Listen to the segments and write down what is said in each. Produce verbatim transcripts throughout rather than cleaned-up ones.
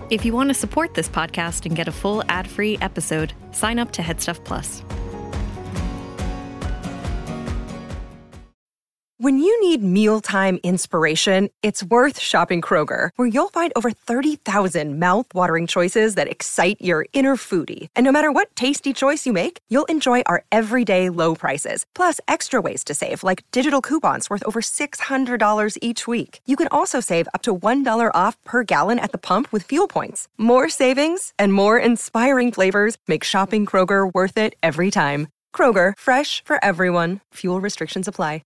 If you want to support this podcast and get a full ad-free episode, sign up to Headstuff Plus. When you need mealtime inspiration, it's worth shopping Kroger, where you'll find over thirty thousand mouth-watering choices that excite your inner foodie. And no matter what tasty choice you make, you'll enjoy our everyday low prices, plus extra ways to save, like digital coupons worth over six hundred dollars each week. You can also save up to one dollar off per gallon at the pump with fuel points. More savings and more inspiring flavors make shopping Kroger worth it every time. Kroger, fresh for everyone. Fuel restrictions apply.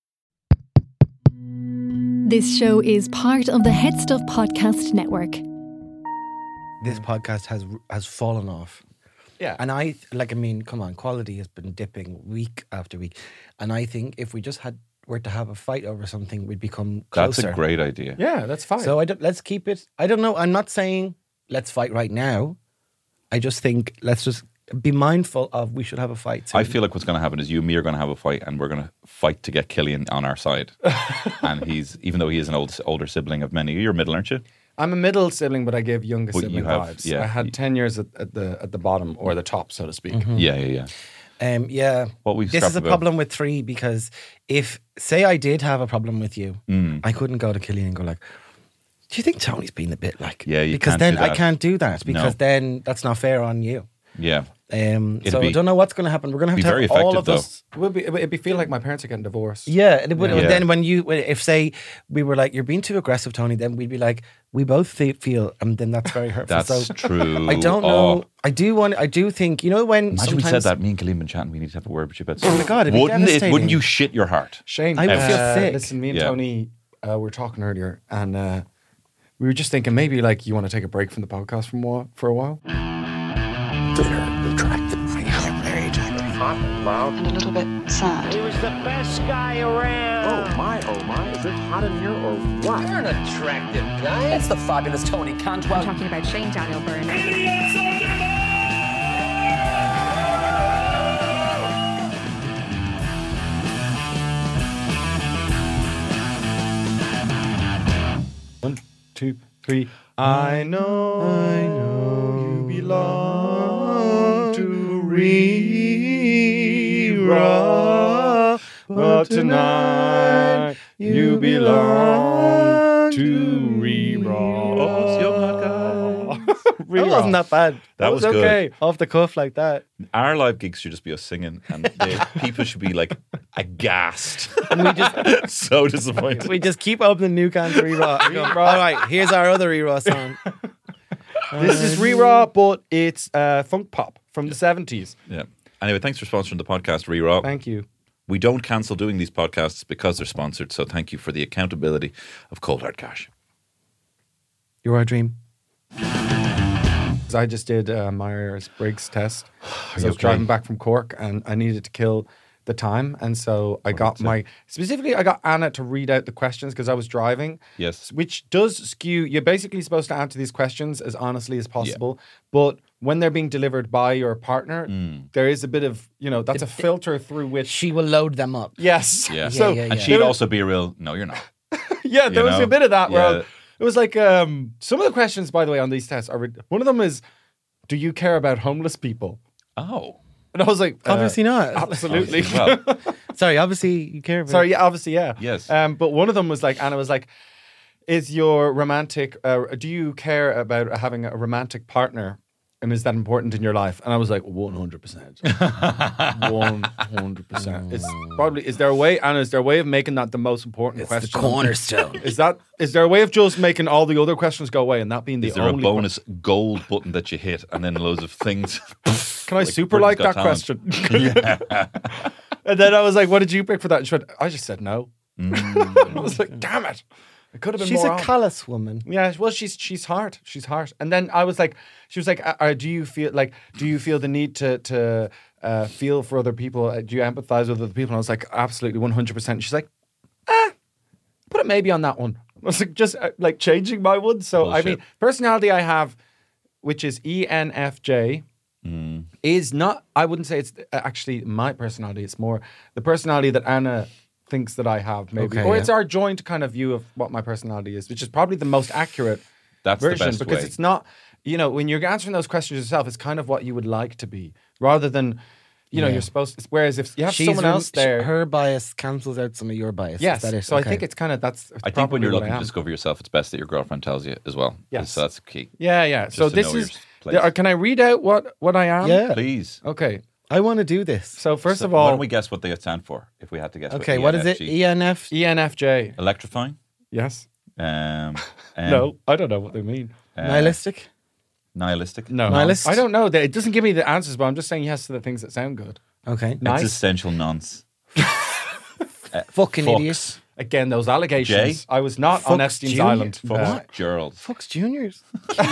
This show is part of the Headstuff Podcast Network. This podcast has has fallen off. Yeah. And I, like, I mean, come on, quality has been dipping week after week. And I think if we just had were to have a fight over something, we'd become closer. That's a great idea. Yeah, that's fine. So I don't, let's keep it. I don't know. I'm not saying let's fight right now. I just think let's just be mindful of we should have a fight soon. I feel like what's going to happen is you and me are going to have a fight, and we're going to fight to get Killian on our side. And he's, even though he is an old, older sibling of many, you're middle, aren't you? I'm a middle sibling, but I give younger But sibling you have- vibes. yeah. I had ten years at, at the at the bottom or the top, so to speak. Mm-hmm. Yeah, yeah, yeah. Um, yeah. What we this scrap is a about. problem with three because if, say I did have a problem with you, Mm. I couldn't go to Killian and go like, do you think Tony's been a bit like... Yeah, you Because can't then do I that. can't do that because No. then that's not fair on you. Yeah. Um, It'd so be- I don't know what's going to happen. We're going to have be to very have all effective, of though. us. It would be, it'd be feel like my parents are getting divorced. Yeah, it would, Yeah. then when you, if say we were like, you're being too aggressive, Tony, then we'd be like, we both fe- feel, and then that's very hurtful. That's so true. I don't know. Oh. I do want. I do think. You know when Imagine we sometimes said that. Me and Killian been chatting. We need to have a word with you about. Oh my God, it'd be wouldn't it? devastating. Wouldn't you shit your heart? Shane, I would feel uh, sick. Listen, me and Yeah. Tony uh, were talking earlier, and uh, we were just thinking maybe like you want to take a break from the podcast for a while. For a while. Very attractive. Very attractive. Hot and loud. And a little bit sad. He was the best guy around. Oh my, oh my. Is it hot in here or what? You're an attractive guy. That's the fabulous Tony Cantwell. I'm talking about Shane Daniel Byrne. One, two, three. I know, I know you belong to Rira, but tonight you belong to Rira. Oh, you're not guys. That wasn't that bad. That was good. okay. Off the cuff like that. Our live gigs should just be us singing, and the people should be like aghast. And we just So disappointed. we just keep opening new cans of Rira. I go, all right, here's our other Rira song. This is Rira, but it's uh, funk pop from the seventies. Yeah. Anyway, thanks for sponsoring the podcast, Re-Raw. Thank you. We don't cancel doing these podcasts because they're sponsored, so thank you for the accountability of Cold Hard Cash. You're our dream. I just did a Myers-Briggs test. So I was okay? driving back from Cork and I needed to kill the time. And so I got my, specifically I got Anna to read out the questions because I was driving. Yes. Which does skew, you're basically supposed to answer these questions as honestly as possible. But when they're being delivered by your partner, Mm. there is a bit of, you know, that's a filter through which. She will load them up. Yes. Yeah. So, yeah, And yeah. she'd also be a real, no, you're not. yeah, there You was know? a bit of that where Yeah. I- it was like, um, some of the questions, by the way, on these tests are, one of them is, do you care about homeless people? Oh. And I was like, uh, Obviously not. absolutely. Well, Sorry, obviously you care about Sorry, yeah, obviously, yeah. Yes. Um, but one of them was like, Anna was like, is your romantic, uh, do you care about having a romantic partner? And is that important in your life? And I was like, one hundred percent. one hundred percent. It's probably, is there a way, Anna, is there a way of making that the most important It's question? the cornerstone. Is that, is there a way of just making all the other questions go away and that being the is there a only bonus gold button that you hit and then loads of things? Can I Like super Britain's like that Got Talent. question? And then I was like, what did you pick for that? And she went, I just said no. I was like, damn it. It could have been She's more a on. callous woman. Yeah, well, she's she's hard. She's hard. And then I was like, she was like, uh, uh, do you feel like, do you feel the need to to uh, feel for other people? Uh, do you empathize with other people? And I was like, absolutely, one hundred percent. She's like, ah, put it maybe on that one. I was like, just uh, like changing my one. So I Bullshit. mean, personality I have, which is E N F J. Mm. Is not, I wouldn't say it's actually my personality. It's more the personality that Anna thinks that I have, maybe. Okay, or yeah. it's our joint kind of view of what my personality is, which is probably the most accurate That's the version best because way. it's not, you know, when you're answering those questions yourself, it's kind of what you would like to be, rather than, you know, Yeah. you're supposed to. Whereas if you have She's someone rem- else there, her bias cancels out some of your bias. yes. Is that it? So I Okay. think it's kind of that's. I think when probably you're what looking I to am. discover yourself, it's best that your girlfriend tells you as well. Yes. So that's key. Yeah, yeah. So to this know is. your place. There, can I read out what what I am? Yeah. Please. Okay. I want to do this. So first So of why all, don't we guess what they stand for? If we had to guess. Okay, what is it? E E N F? E N F J. Electrifying. Yes. Um, um, No, I don't know what they mean. uh, Nihilistic? Nihilistic. No, Nihilist? I don't know. It doesn't give me the answers, but I'm just saying yes to the things that sound good. Okay. Nice. Existential nonce. Fucking Fucks. idiots. Again, those allegations. Jay? I was not on Fucks Epstein's Junior. Island. Fucks Uh, Gerald. Fucks juniors.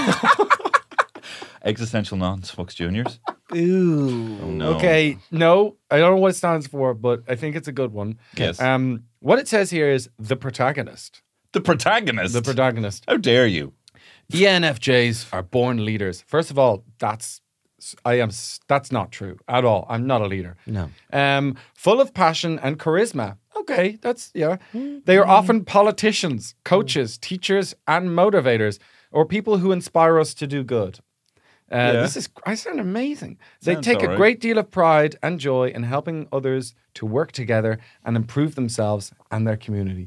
Existential nonce. Fucks juniors. Ooh. Oh, no. Okay, no, I don't know what it stands for, but I think it's a good one. Yes. Um, what it says here is the protagonist. The protagonist. The protagonist. How dare you? E N F Js are born leaders. First of all, that's I am that's not true at all. I'm not a leader. No. Um, full of passion and charisma. Okay, that's yeah. They are often politicians, coaches, teachers, and motivators, or people who inspire us to do good. Uh, Yeah. This is I sound amazing. They Sounds take a alright. great deal of pride and joy in helping others to work together and improve themselves and their community.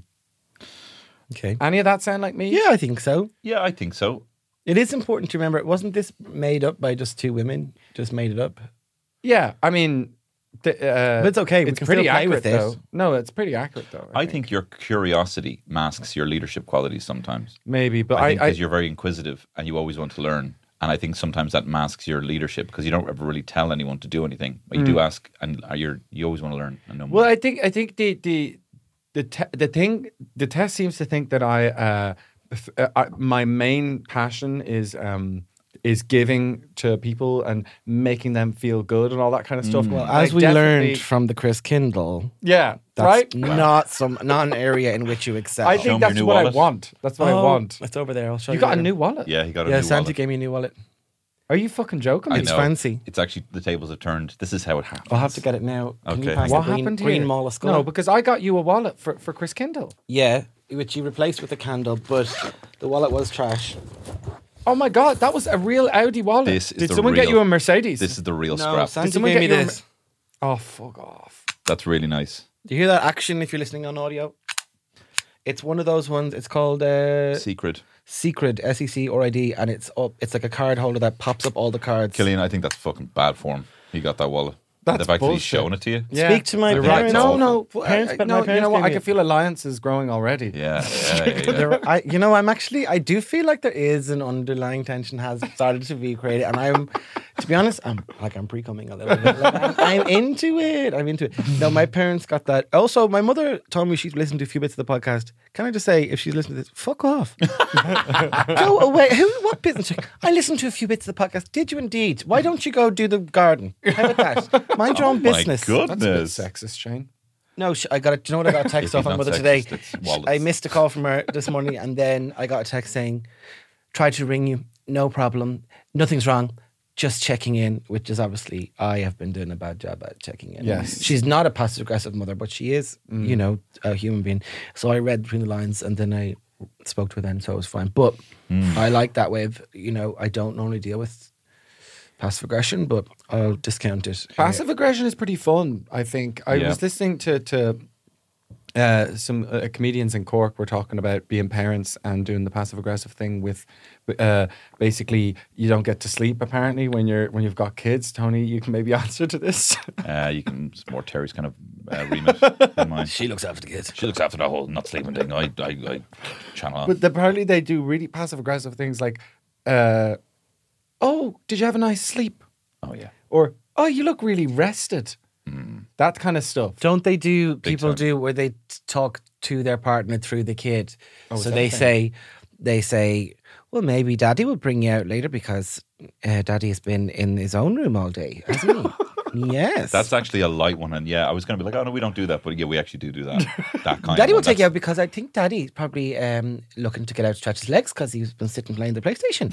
Okay. Any of that sound like me? Yeah, I think so. Yeah, I think so. It is important to remember, wasn't this made up by just two women? Just made it up? Yeah, I mean, the, uh, But it's okay, we It's can pretty still play accurate with it. though. No, it's pretty accurate though. I think your curiosity masks your leadership qualities sometimes. maybe, but I I, think I, because you're very inquisitive and you always want to learn. And I think sometimes that masks your leadership because you don't ever really tell anyone to do anything. But you do ask, and you're you always want to learn and know more. well, I think I think the the the te- the thing the test seems to think that I uh, f- uh, I, my main passion is um is giving to people and making them feel good and all that kind of stuff. Well, I as we definitely- learned from the Chris Kindle, yeah, that's right. not some not an area in which you excel. I Show think me your that's new what wallet. I want. That's what I Oh, want. It's over there. I'll show you. You got a later. new wallet? yeah, he got a Yeah, new Santa wallet. gave me a new wallet. Are you fucking joking I me? It's know. fancy. It's actually the tables have turned. This is how it happens. I'll have to get it now. Can you Okay. pass What the green, happened green here? mollusk? No, because I got you a wallet for, for Chris Kindle. Yeah, which you replaced with a candle, but the wallet was trash. Oh my god, that was a real Audi wallet. This is Did the someone get real- you a Mercedes? This is the real No, scrap. Santa someone gave me get you a this. oh, fuck off. That's really nice. Do you hear that action if you're listening on audio? It's one of those ones. It's called uh, Secret. Secret, S E C R I D, and it's up. It's like a card holder that pops up all the cards. Killian, I think that's fucking bad form. He got that wallet. That's the fact that he's bullshit. showing it to you. Yeah. Speak to my You're parents. Right. No, Awful. no. Parents, I- but no, my you parents know what? gave I me can it. feel alliances growing already. Yeah, yeah, yeah, yeah. There, I, you know, I'm actually, I do feel like there is an underlying tension has started to be created, and I'm, to be honest, I'm like I'm pre-coming a little bit. Like, I'm, I'm into it. I'm into it. No, my parents got that. Also, my mother told me she's listened to a few bits of the podcast. Can I just say, if she's listening to this, fuck off. Go away. Who? What business? I listened to a few bits of the podcast.Id you indeed? Why don't you go do the garden? How about that? Mind your Oh own my business. goodness. That's a bit sexist, Shane. No, sh- I got a, do you know what I got a text If off he's my not mother sexist, today? it's wallets. I missed a call from her this morning, and then I got a text saying, tried to ring you, no problem, nothing's wrong, just checking in, which is obviously, I have been doing a bad job at checking in. Yes. She's not a passive-aggressive mother, but she is, you know, a human being. So I read between the lines, and then I spoke to her then, so it was fine. But I like that way of, you know, I don't normally deal with passive aggression, but I'll discount it. Passive aggression is pretty fun, I think. I Yeah. was listening to to uh, some uh, comedians in Cork were talking about being parents and doing the passive aggressive thing with uh, basically you don't get to sleep apparently when you're when you've got kids. Tony, you can maybe answer to this. Uh, you can it's more Terry's kind of uh, remit than mine. She looks after the kids. She looks after that whole not sleeping thing. I, I, I channel on. But apparently they do really passive aggressive things like, uh, "Oh, did you have a nice sleep?" Oh yeah. Or "Oh, you look really rested." That kind of stuff. Don't they do, people time. do where they t- talk to their partner through the kid? Oh, is so that they a thing? say, they say, well, maybe daddy will bring you out later because uh, daddy has been in his own room all day, hasn't he? Yes. That's actually a light one, and yeah, I was going to be like, oh no, we don't do that, but yeah, we actually do do that. That kind. Daddy of will one. take you That's- out because I think Daddy's probably um, looking to get out to stretch his legs because he's been sitting playing the PlayStation.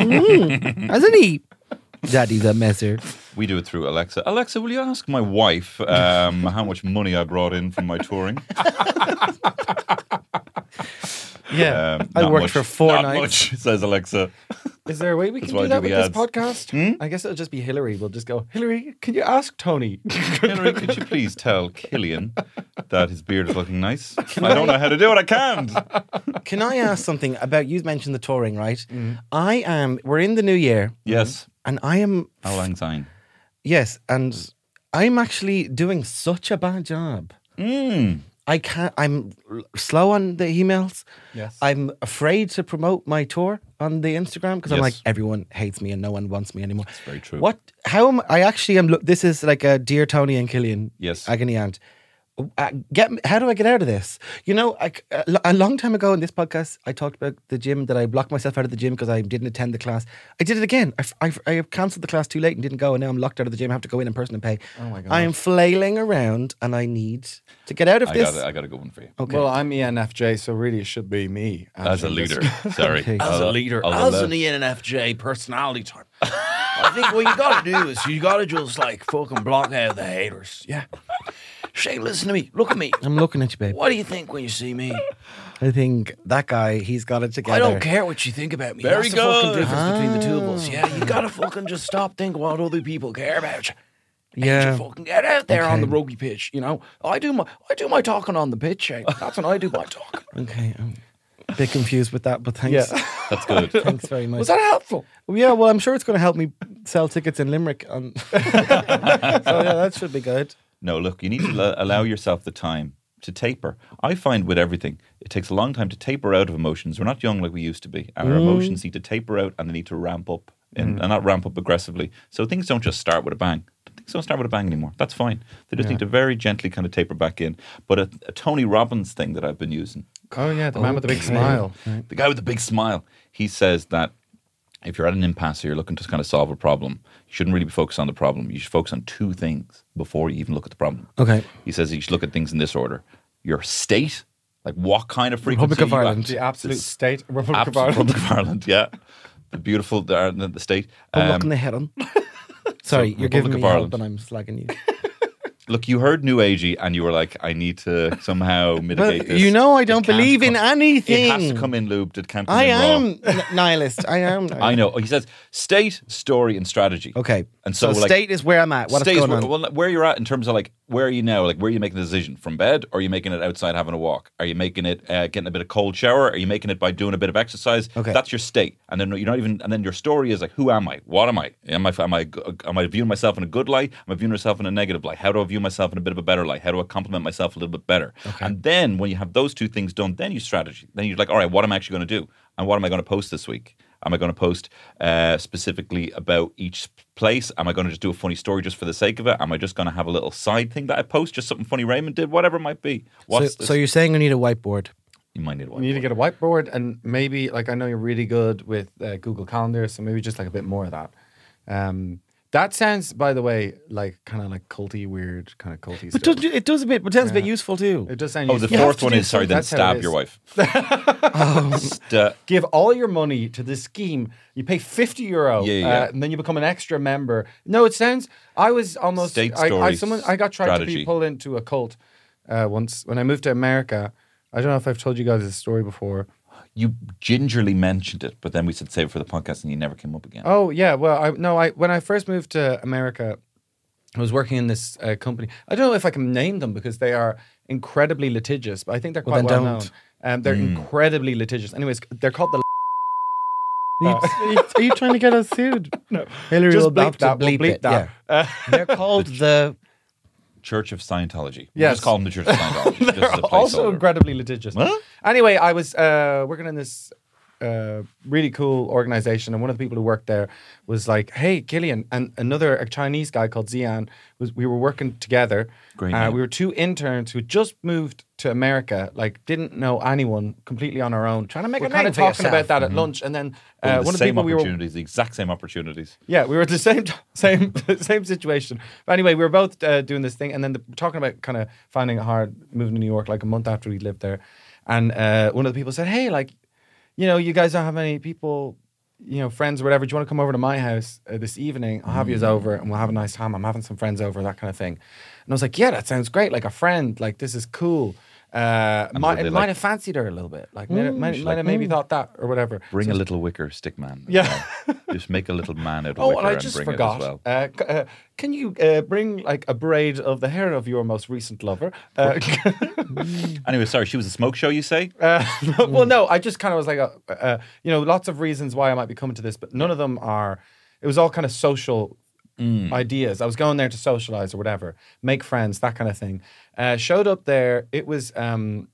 Mm, hasn't he? Daddy the messer. We do it through Alexa. Alexa, will you ask my wife um, how much money I brought in from my touring? Yeah. Um, I not worked much. for four Not nights. much, says Alexa. Is there a way we That's can why do I that do with the this podcast? Hmm? I guess it'll just be Hillary. We'll just go, Hillary, can you ask Tony? Hillary, could you please tell Killian that his beard is looking nice? I don't know how to do it. I can't. Can I ask something about, you mentioned the touring, right? I am, we're in the new year. Yes. And I am, How lang syne? yes, and I'm actually doing such a bad job. Mm. I can't, I'm slow on the emails. Yes. I'm afraid to promote my tour on the Instagram because I'm Yes. like, everyone hates me and no one wants me anymore. That's very true. What, how am I actually am, look, this is like a Dear Tony and Killian Yes. agony aunt. Uh, get me- how do I get out of this? You know, I, a, a long time ago in this podcast, I talked about the gym that I blocked myself out of the gym because I didn't attend the class. I did it again. I, I, I cancelled the class too late and didn't go, and now I'm locked out of the gym. I have to go in in person and pay. Oh my God. I am flailing around, and I need to get out of I this. got, I got a good one for you. Okay. Well, I'm E N F J, so really it should be me. As a answering leader. this. Sorry. Okay. As a I'll- leader, I'll as allow- an E N F J personality type, I think what you got to do is you got to just like fucking block out the haters. Yeah. Shane, listen to me. Look at me. I'm looking at you, babe. What do you think when you see me? I think that guy, he's got it together. I don't care what you think about me. Very That's the fucking good. difference between the two of us. Yeah, you gotta fucking just stop thinking what other people care about you. And Yeah. you fucking get out there on Okay. the rugby pitch. You know, I do my I do my talking on the pitch. Shane. That's when I do my talking. Okay, I'm a bit confused with that, but thanks. Yeah. That's good. Thanks very much. Was that helpful? Yeah, well, I'm sure it's going to help me sell tickets in Limerick. On so yeah, that should be good. No, look, you need to l- allow yourself the time to taper. I find with everything, it takes a long time to taper out of emotions. We're not young like we used to be. Our emotions need to taper out and they need to ramp up, in, and not ramp up aggressively. So things don't just start with a bang. Things don't start with a bang anymore. That's fine. They just need to very gently kind of taper back in. But a, a Tony Robbins thing that I've been using, Oh, yeah, the man with the big Okay. smile. the guy with the big smile, he says that if you're at an impasse or you're looking to kind of solve a problem, you shouldn't really be focused on the problem. You should focus on two things before you even look at the problem. Okay. He says you should look at things in this order. Your state, like what kind of frequency Republic of you Ireland. at. The absolute This state Republic of absolute Ireland. Republic of Ireland, yeah. The beautiful, the, the, the state. I'm Um, looking ahead on. Sorry, so you're giving Republic me of help Ireland. and I'm slagging you. Look, you heard New Agey and you were like, I need to somehow Well, mitigate this. you know I It don't can't believe in come- anything. It has to come in lubed. It can't come I in raw. am n- nihilist. I am. I know. He says state, story, and strategy. Okay. And so, so like, state is where I'm at. What's State is going where, on? well, where you're at in terms of like where are you now? Like where are you making the decision from bed, or are you making it outside having a walk? Are you making it uh, getting a bit of cold shower? Are you making it by doing a bit of exercise? Okay. That's your state, and then you're not even. And then your story is like, who am I? What am I? Am I am I am I viewing myself in a good light? Am I viewing myself in a negative light? How do I view myself in a bit of a better light? How do I compliment myself a little bit better? And then when you have those two things done, then you strategy. Then you're like, all right, what am I actually going to do? And what am I going to post this week? Am I going to post uh, specifically about each place? Am I going to just do a funny story just for the sake of it? Am I just going to have a little side thing that I post, just something funny Raymond did, whatever it might be? So, What's this? so you're saying I need a whiteboard? You might need a You need to whiteboard. get a whiteboard and maybe, like, I know you're really good with uh, Google Calendar, so maybe just like a bit more of that. Um, that sounds, by the way, like kind of like culty, weird, kind of culty But stuff. does, it does a bit, but sounds a bit Yeah. useful too. It does sound Oh, the useful. fourth one is sorry. Then That's how it stab is. your wife. Oh. Sta- Give all your money to this scheme. You pay fifty euro, Yeah, yeah. Uh, and then you become an extra member. No, it sounds. I was almost. State I, I, stories, someone, I got tried to strategy. be pulled into a cult uh, once when I moved to America. I don't know if I've told you guys this story before. You gingerly mentioned it, but then we said save it for the podcast, and you never came up again. Oh yeah, well, I no, I when I first moved to America, I was working in this uh, company. I don't know if I can name them because they are incredibly litigious, but I think they're Well, quite then well, don't. known. Um, they're Mm. incredibly litigious. Anyways, they're called the. Are you, are you- are you trying to get us sued? No. Hillary Just will bleep have to that, we'll bleep bleep it. that. Yeah. They're called the. Church of Scientology. We Yes. just call them the Church of Scientology. Just They're as a also placeholder. incredibly litigious. Huh? Anyway, I was uh, working in this uh, really cool organization, and one of the people who worked there was like, "Hey, Killian," and another a Chinese guy called Xian was. We were working together. Great Uh, name. we were two interns who just moved to America, like didn't know anyone, completely on our own. Trying to make we're a kind name of for talking yourself. about that at lunch, and then One uh, of the one of the same people we were opportunities, the exact same opportunities. yeah, we were at the same same same situation. But anyway, we were both uh, doing this thing, and then the, talking about kind of finding it hard moving to New York, like a month after we lived there. And uh, one of the people said, "Hey, like, you know, you guys don't have any people, you know, friends or whatever. Do you want to come over to my house uh, this evening? I'll have you over, and we'll have a nice time. I'm having some friends over, that kind of thing." And I was like, "Yeah, that sounds great. Like a friend. Like this is cool." Uh, And might, were they it might like- have fancied her a little bit. Like, might, might, she's might like, have maybe "Mm." thought that or whatever. Bring So a it's- little wicker stick man. as Yeah. well. Just make a little man out of Oh, wicker and I and just bring forgot. it as well. uh, c- uh, can you uh, bring like a braid of the hair of your most recent lover? Uh, Anyway, sorry, she was a smoke show, you say? uh, well, no, I just kind of was like, uh, uh, you know, lots of reasons why I might be coming to this, but none of them are. It was all kind of social ideas. I was going there to socialize or whatever, make friends, that kind of thing. Uh, showed up there. It was um,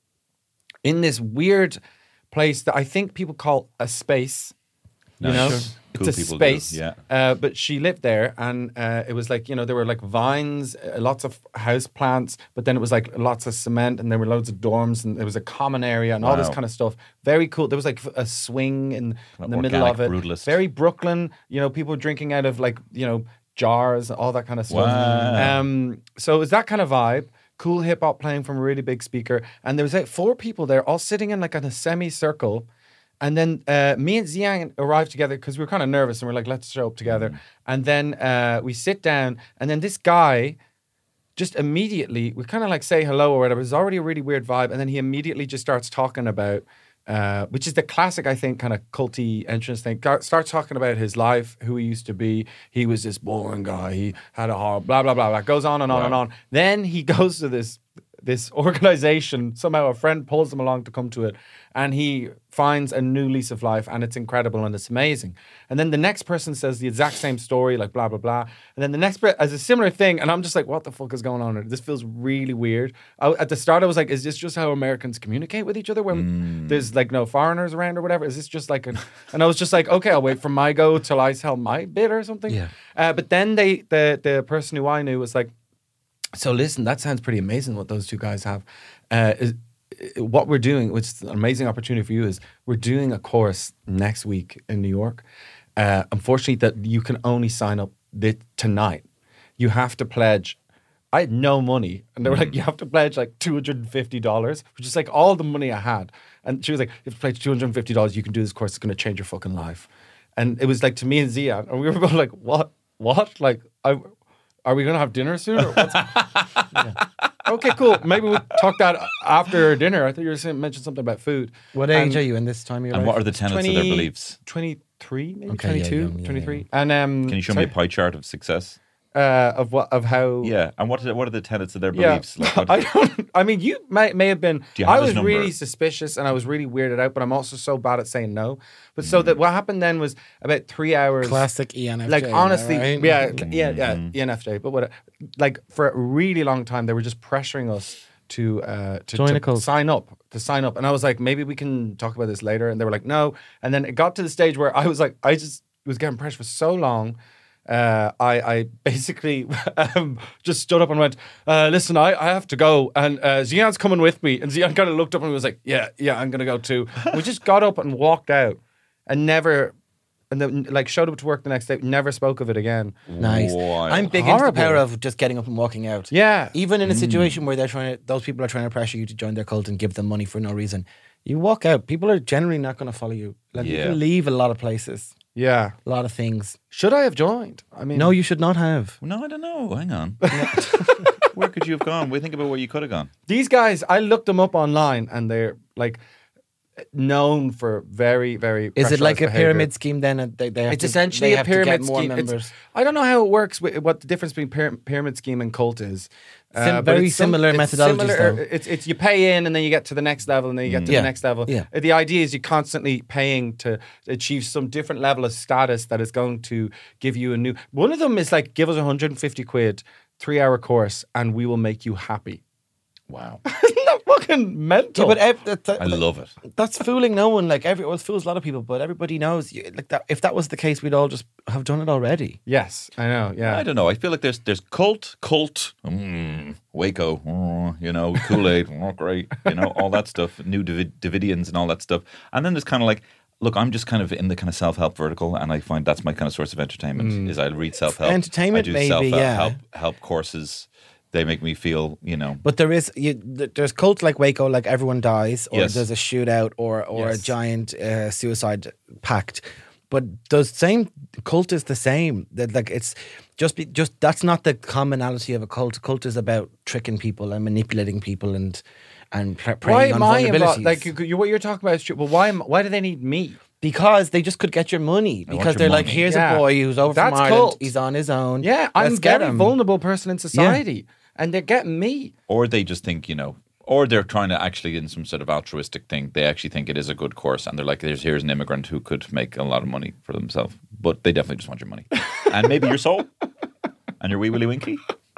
in this weird place that I think people call a space. You Nice. know, Sure. it's Cool a people do, space. yeah. Uh, but she lived there, and uh, it was like, you know, there were like vines, uh, lots of house plants, but then it was like lots of cement, and there were loads of dorms, and there was a common area, and all this Wow. kind of stuff. Very cool. There was like a swing in, in the middle organic of it. brutalist. Very Brooklyn. You know, people drinking out of like, you know, jars, all that kind of stuff. Wow. Um, so it was that kind of vibe. Cool hip hop playing from a really big speaker, and there was like four people there, all sitting in like in a semicircle. And then uh, me and Xiang arrived together because we were kind of nervous and we're like, let's show up together. Mm. And then uh, we sit down, and then this guy just immediately, we kind of like say hello or whatever. It's already a really weird vibe. And then he immediately just starts talking about, uh, which is the classic, I think, kind of culty entrance thing. Gar- starts talking about his life, who he used to be. He was this boring guy. He had a horrible, blah, blah, blah, blah. Goes on and on Wow. and on. Then he goes to this this organization. Somehow a friend pulls him along to come to it, and he finds a new lease of life, and it's incredible and it's amazing. And then the next person says the exact same story, like blah blah blah. And then the next person has a similar thing, and I'm just like, what the fuck is going on here? This feels really weird. I, at the start, I was like, is this just how Americans communicate with each other when there's like no foreigners around or whatever? Is this just like an? And I was just like, okay, I'll wait for my go till I tell my bit or something. Yeah. Uh, but then they, the the person who I knew was like, so listen, that sounds pretty amazing what those two guys have. Uh, is, what we're doing, which is an amazing opportunity for you, is we're doing a course next week in New York. Uh, unfortunately, that you can only sign up th- tonight. You have to pledge. I had no money, and they were like, "You have to pledge like two hundred and fifty dollars," which is like all the money I had. And she was like, "You have to pledge two hundred and fifty dollars. You can do this course. It's going to change your fucking life." And it was like to me and Zian, and we were both like, "What? What? Like, I." Are we going to have dinner soon? Or what's... yeah. Okay, cool. Maybe we'll talk that after dinner. I thought you were saying mention something about food. What age And are you in this time of your And life? what are the tenets of their twenty beliefs? twenty-three, maybe Okay, yeah, twenty-two, young, yeah, twenty-three. And um, Can you show sorry, me a pie chart of success? uh, of what of how? Yeah, and what are the, what are the tenets of their Yeah, beliefs? Like, what, I don't. I mean, you may may have been. Do you have I his was number? really suspicious and I was really weirded out, but I'm also so bad at saying no. But Mm. so that what happened then was about three hours. Classic E N F J. Like honestly, right? yeah, yeah, yeah, Mm-hmm. E N F J. But what? Like for a really long time, they were just pressuring us to uh, to, Join to a cult. sign up, to sign up. And I was like, maybe we can talk about this later. And they were like, no. And then it got to the stage where I was like, I just was getting pressure for so long. Uh, I, I basically um, just stood up and went, uh, listen, I, I have to go. And uh, Zian's coming with me. And Zian kind of looked up and was like, yeah, yeah, I'm going to go too. We just got up and walked out and never, and then like showed up to work the next day, never spoke of it again. Nice. Wild. I'm big into the Horrible. power of just getting up and walking out. Yeah. Even in a situation where they're trying to, those people are trying to pressure you to join their cult and give them money for no reason. You walk out. People are generally not going to follow you. Like you Yeah. can leave a lot of places, Yeah. a lot of things. Should I have joined? I mean, No, you should not have. No, I don't know. Hang on. Where could you have gone? We think about where you could have gone. these guys, I looked them up online and they're like known for very, very. Is it like a pressurized behavior. pyramid scheme then? and They, they have It's to, essentially they a have to pyramid get more scheme. It's- members. I don't know how it works. With, what the difference between pyra- pyramid scheme and cult is. Uh, Sim- but very it's sim- similar it's methodologies, similar- though. It's it's you pay in and then you get to the next level and then you get to Yeah. the next level. Yeah. Uh, The idea is you're constantly paying to achieve some different level of status that is going to give you a new. One of them is like give us one hundred fifty quid, three hour course, and we will make you happy. Wow. Isn't that fucking mental? Yeah, but ev- that, that, I love it. that's fooling no one. Like every, well, it fools a lot of people, but everybody knows. You, like that, if that was the case, we'd all just have done it already. yes, I know. Yeah. I don't know. I feel like there's there's cult, cult, mm, Waco, mm, you know, Kool-Aid, oh, great, you know, all that stuff, new David, Davidians and all that stuff. And then there's kind of like, look, I'm just kind of in the kind of self-help vertical, and I find that's my kind of source of entertainment, is I read self-help. Entertainment, I do maybe, self-help yeah. help, help courses. They make me feel, you know. But there is, you, th- there's cults like Waco, like everyone dies, or Yes. there's a shootout, or or Yes. a giant uh, suicide pact. but the same cult is the same. That like it's just be, just that's not the commonality of a cult. A cult is about tricking people and manipulating people and and pre- Why preying on am I involved? vulnerabilities. Like you, you, what you're talking about is true. Well, why am, why do they need me? Because they just could get your money. want Because your they're like, money. here's Yeah. a boy who's over That's from Ireland. cult. He's on his own. Yeah, I'm Let's a get very him. vulnerable person in society, and they're getting me. Or they just think, you know, or they're trying to actually, in some sort of altruistic thing, they actually think it is a good course. And they're like, There's, here's an immigrant who could make a lot of money for themselves. But they definitely just want your money. And maybe your soul. And your wee willy winky.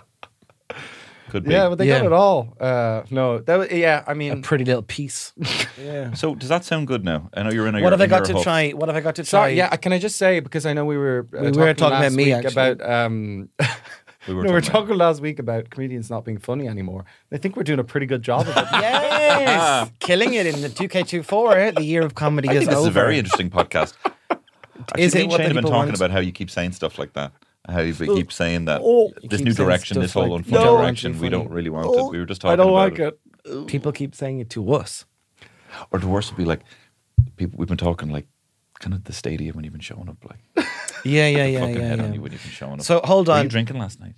Could be. Yeah, but they Yeah. got it all. Uh, no, that was, yeah, I A mean, pretty little piece. yeah. So does that sound good now? I know you're in a What have I in got your to huff. try? What have I got to try? sorry, yeah, can I just say, because I know we were uh, We talking, were talking last about me, week actually. about um, We were no, we were talking about- talking last week about comedians not being funny anymore. I think we're doing a pretty good job of it. Yes, killing it in the two K twenty-four. The year of comedy I is think this over. is a very interesting podcast. Actually, Is me it and what Shane the have been people talking want? about how you keep saying stuff like that. How you keep saying that oh, you this keep new saying direction, stuff this whole like, unfunny "No, direction, aren't we you don't funny?" really want Oh, it. We were just talking I don't about like it. it. People keep saying it to us. Or the worst would be like people we've been talking like kind of the stadium when you've been showing up, like Yeah, yeah, yeah, fucking yeah. head on yeah. you when you've been showing up. So hold Were on. you drinking last night?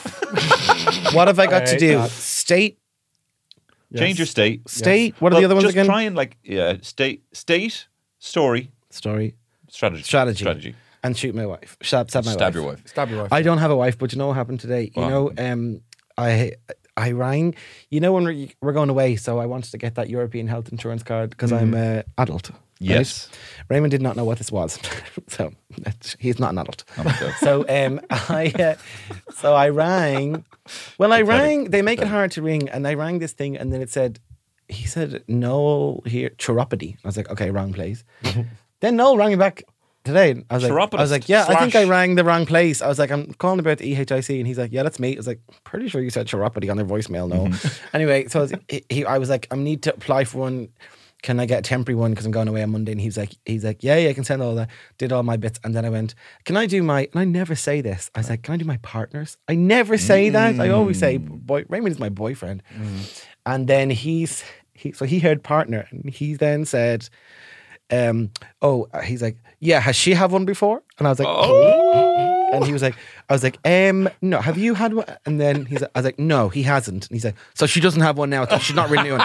What have I got I to hate do? that. State, Change your state. state. What are Well, the other ones just again? try and like yeah, state, state, story, Story, strategy, strategy, strategy. and shoot my wife. Stab, stab my Stab wife. your wife. Stab your wife. I don't have a wife, but you know what happened today? You What know, um, I I rang. You know when we're, we're going away, so I wanted to get that European health insurance card because I'm an adult. right? Yes. Raymond did not know what this was, so that's- he's not an adult. Oh my God. So um, I uh, so I rang. Well, I Pathetic. rang. They make it Pathetic. hard to ring, and I rang this thing, and then it said, he said Noel here, chiropody. I was like, okay, wrong place. Then Noel rang me back today. I was like, I was Chiropodist like, yeah, I think I slash- rang the wrong place. I was like, I'm calling about the E H I C, and he's like, yeah, that's me. I was like, pretty sure you said chiropody on their voicemail. No. Anyway, so I was, he, he, I was like, I need to apply for one. Can I get a temporary one because I'm going away on Monday? And he's like, he's like, yeah, yeah, I can send all that. Did all my bits, and then I went, can I do my? And I never say this. I was like, can I do my partners? I never say that. I always say, boy, Raymond is my boyfriend. And then he's he, so he heard partner, and he then said, um, oh, he's like, yeah, has she had one before? And I was like, oh. And he was like, I was like, um, no, have you had one? And then he's, I was like, no, he hasn't. And he's like, so she doesn't have one now. So she's not renewing.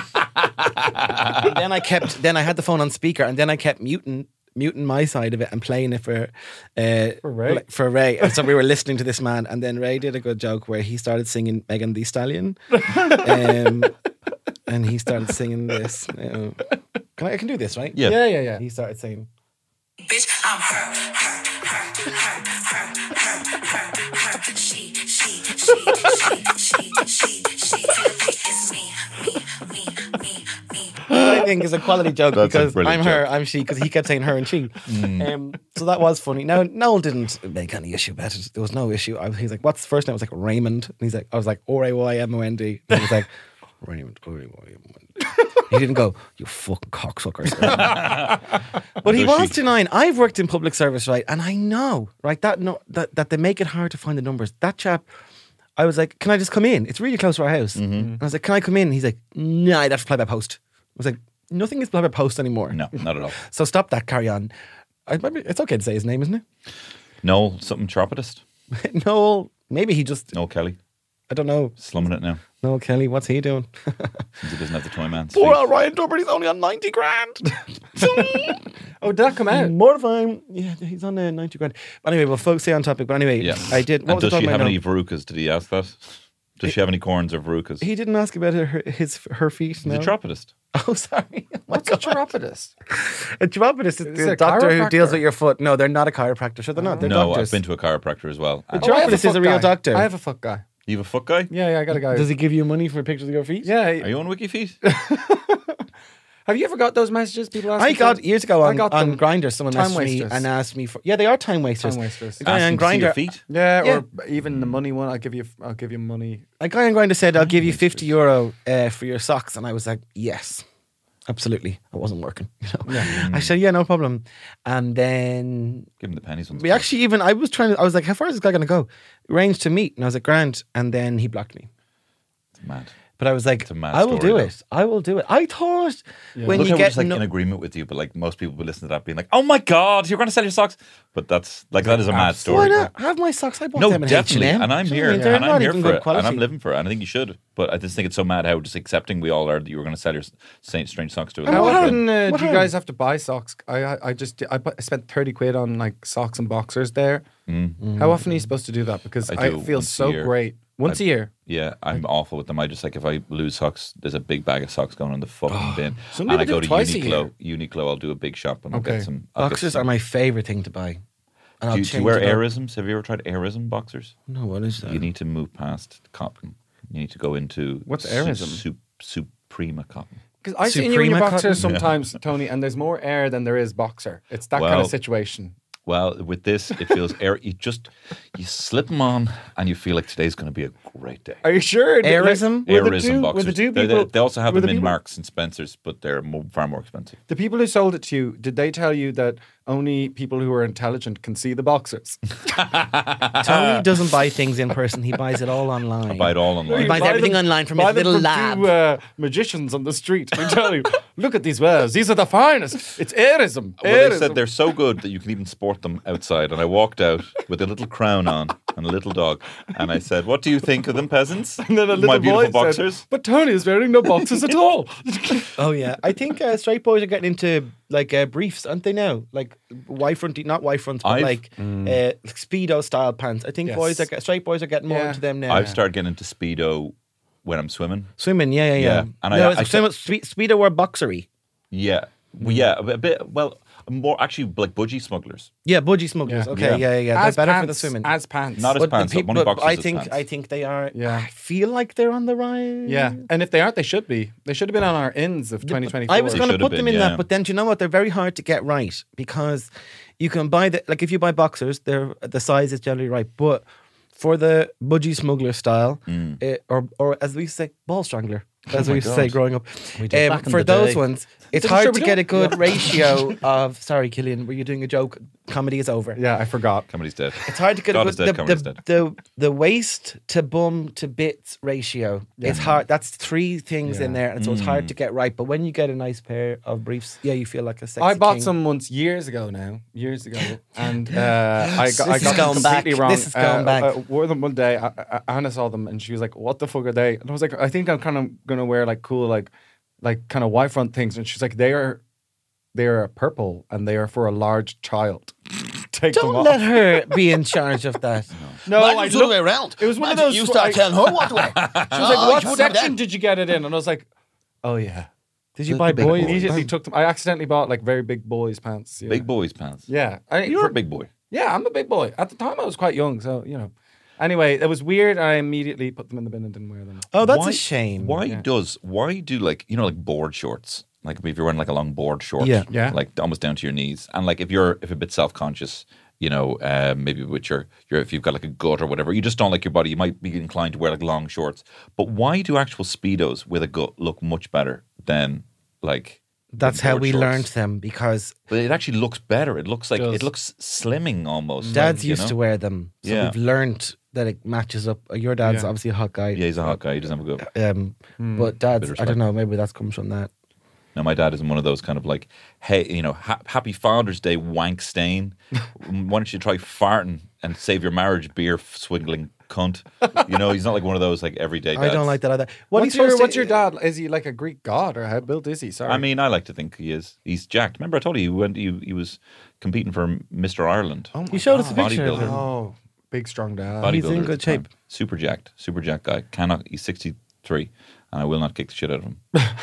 And then I kept, then I had the phone on speaker, and then I kept muting, muting my side of it and playing it for, uh, For Ray. like, for Ray. And so we were listening to this man, and then Ray did a good joke where he started singing Megan Thee Stallion, um, and he started singing this. Uh, can I, I can do this, right? Yeah. Yeah, yeah, yeah. He started saying, Bitch, I'm her, her, her, her, her, her, her, her. She, she, she, she, she, she, she. It's me, me, me, me, me. I think is a quality joke That's a because brilliant I'm her, joke. I'm she, because he kept saying her and she. Um, so that was funny. Now, Noel didn't make any issue about it. There was no issue. I, he's like, what's the first name? I was like, Raymond. And he's like, I was like, O R A Y M O N D. And he was like, Raymond, O R A Y M O N D. He didn't go, you fucking cocksuckers. But he Does was she? denying. I've worked in public service, right? And I know, right, that no, that, that they make it hard to find the numbers. That chap, I was like, can I just come in? It's really close to our house. And I was like, can I come in? He's like, no, I'd have to apply by post. I was like, nothing is applied by post anymore. No, not at all. So stop that, carry on. I, maybe it's okay to say his name, isn't No, something chiropodist. it? Noel, maybe he just, No Kelly. I don't know. Slumming it now. Noel Kelly, what's he doing? Since he doesn't have the toy man's Poor feet. old Ryan Durbin, he's only on ninety grand. Oh, did that come out? Mortifying. Yeah, he's on uh, ninety grand. But anyway, we'll focus stay on topic. But anyway, Yeah. I did. What And was does I she talking have about any now? verrucas? Did he ask that? Does she have any corns or verrucas? He didn't ask about her, his her feet. He's No. a chiropodist. Oh, sorry. Oh my What's a God. chiropodist? A chiropodist is Is the it a doctor who chiropractor? deals with your foot. No, they're not a chiropractor. Sure, they're not. They're No, doctors. I've been to a chiropractor as well. And chiropodist I have is a foot real guy. doctor. I have a foot guy. you have a foot guy? Yeah, yeah, I got a guy. Does he give you money for pictures of your feet? Yeah. Are you on WikiFeet? Have you ever got those messages? People ask I you got for- years ago I on, got on them. Grindr. Someone Time messaged me wasters. and asked me for. Yeah, they are time wasters. Time wasters. A guy on Asking to see your Grindr. feet? Yeah, Yeah. or even the money one. I'll give you. I'll give you money. A guy on Grindr said, "I'll give you fifty euro uh, for your socks," and I was like, "Yes, absolutely." I wasn't working. You know? I said, "Yeah, no problem." And then Give him the pennies. we actually even I was trying to. I was like, "How far is this guy going to go?" Arranged to meet, and I was like, "Grand." And then he blocked me. Mad. But I was like, It's a mad I will story, do though. it. I will do it. I thought when Look you how we're get just like no- in agreement with you, but like most people will listen to that being like, "Oh my god, you're going to sell your socks!" But that's like that is a mad story. why not have my socks? I bought No, them in definitely, H and M. and I'm Do you here, know what I mean? They're and I'm not here even for good it, quality. and I'm living for it, and I think you should. But I just think it's so mad how just accepting we all are that you were going to sell your Saint strange socks to. a How girl. often uh, what do you harm? guys have to buy socks? I I, I just I, bu- I spent thirty quid on like socks and boxers there. How often are you supposed to do that? Because I I, do feel once a so year. great once I- a year. Yeah, I'm awful with them. I just like if I lose socks, there's a big bag of socks going in the fucking bin. Some And I people go do to it twice a Uniqlo. Uniqlo, I'll do a big shop and I'll Okay. get some. I'll get Boxers some- are my favorite thing to buy. And Do you, do you wear it up. Airisms? Have you ever tried Airism boxers? No, what is that? You need to move past cotton. You need to go into What's su- Airism? Su- Suprema cotton. Because I've seen you in your Suprema boxers cotton? sometimes, Tony, and there's more air than there is boxer. It's that kind Well, of situation. Well, with this, it feels air. You just you slip them on, and you feel like today's going to be a great day. Are you sure? Airism? Were the Airism two- boxers. were the two They- they, people- they also have were them the in people- Marks and Spencers, but they're mo far more expensive. The people who sold it to you, did they tell you that only people who are intelligent can see the boxers? Tony doesn't buy things in person. He buys it all online. I buy it all online. He buys Buy everything them- online from buy his them little from lab. Two, uh, magicians on the street. They tell you, look at these wares. These are the finest. It's Airism. Well, they Airism. said they're so good that you can even sport them outside. And I walked out with a little crown on and a little dog. And I said, "What do you think of them, peasants? And then a little My boy beautiful boxers." said, but Tony is wearing no boxers at all. Oh yeah, I think uh, straight boys are getting into like uh, briefs, aren't they now? Like Y front, not Y fronts, but I've- like uh, speedo style pants. I think Yes. boys are get- straight boys are getting more Yeah. into them now. I've started getting into Speedo when I'm swimming. Swimming, yeah, yeah, yeah. Yeah, and I- no, I it's swim, spe- speedo or boxery. Yeah. Well, yeah, a bit- a bit, well, more actually like budgie smugglers. Yeah, budgie smugglers. Yeah. Okay, yeah, yeah, yeah. As They're better pants, for the swimming. As pants. Not as But the pants, peop- only but boxers I as think pants. I think they are. Yeah. I feel like they're on the rise. Yeah, and if they aren't, they should be. They should have been on our ins of twenty twenty-four. I was They going to should put have them been, in yeah. that, but then do you know what? They're very hard to get right because you can buy the like if you buy boxers, they're the size is generally right, but for the budgie smuggler style, eh, or or as we used to say, ball strangler, as we used to say God. growing up, We did um, back in for the those day. ones, it's Is it hard sure to we get a don't? good ratio of. Sorry, Killian, were you doing a joke? Comedy is over. Yeah, I forgot. Comedy's dead. It's hard to get God a is good, dead, the, comedy's the, dead. the, the waist to bum to bits ratio. It's hard. That's three things in Yeah. there, and so it's Mm. hard to get right. But when you get a nice pair of briefs, yeah, you feel like a sexy I bought king. some once years ago now, years ago, and uh, I got, I This is got them going back. completely wrong. This is going uh, back. I wore them one day. I, I, Anna saw them, and she was like, "What the fuck are they?" And I was like, "I think I'm kind of gonna wear like cool, like, like kind of Y front things." And she's like, "They are, they are purple, and they are for a large child." Take them Don't off. let her be in charge of that. No, Mine I was the other looked- way around. It was one of Imagine those. you start I- telling her what to wear. She was like, Oh, "What you wouldn't have section done. did you get it in?" And I was like, "Oh yeah." Did you The- buy the big boys? boys. Immediately took them. I accidentally bought like very big boys pants. Yeah. Big boys pants. Yeah, I, You're for- a big boy. Yeah, I'm a big boy. At the time, I was quite young, so you know. Anyway, it was weird. I immediately put them in the bin and didn't wear them. Oh, that's Why- a shame. Why Yeah. does why do like you know like board shorts? Like if you're wearing like a long board short, Yeah. Yeah. like almost down to your knees, and like if you're if a bit self conscious, you know, uh, maybe with your your if you've got like a gut or whatever, you just don't like your body. You might be inclined to wear like long shorts. But why do actual speedos with a gut look much better than like? That's the how board we shorts? learned them because But it actually looks better. It looks like Does. it looks slimming almost. dads you used know? to wear them. So Yeah. we've learned that it matches up. Your dad's Yeah. obviously a hot guy. Yeah, he's a hot guy. He doesn't have a good. Um, Hmm. but dads, Bit of I don't respect. know. Maybe that comes from that. No, my dad isn't one of those kind of like, hey, you know, ha- happy Father's Day, wank stain. Why don't you try farting and save your marriage, beer swingling cunt? You know, he's not like one of those like everyday dads. I don't like that either. What what's are you your supposed to- What's your dad? Is he like a Greek god or how built is he? Sorry. I mean, I like to think he is. He's jacked. Remember, I told you he went. He, he was competing for Mister Ireland. oh my You showed us a God. picture of Bodybuilder. him. Oh, big strong dad. Bodybuilder he's in at good the time. shape. Super jacked. Super jacked guy. Cannot. He's sixty-three, and I will not kick the shit out of him.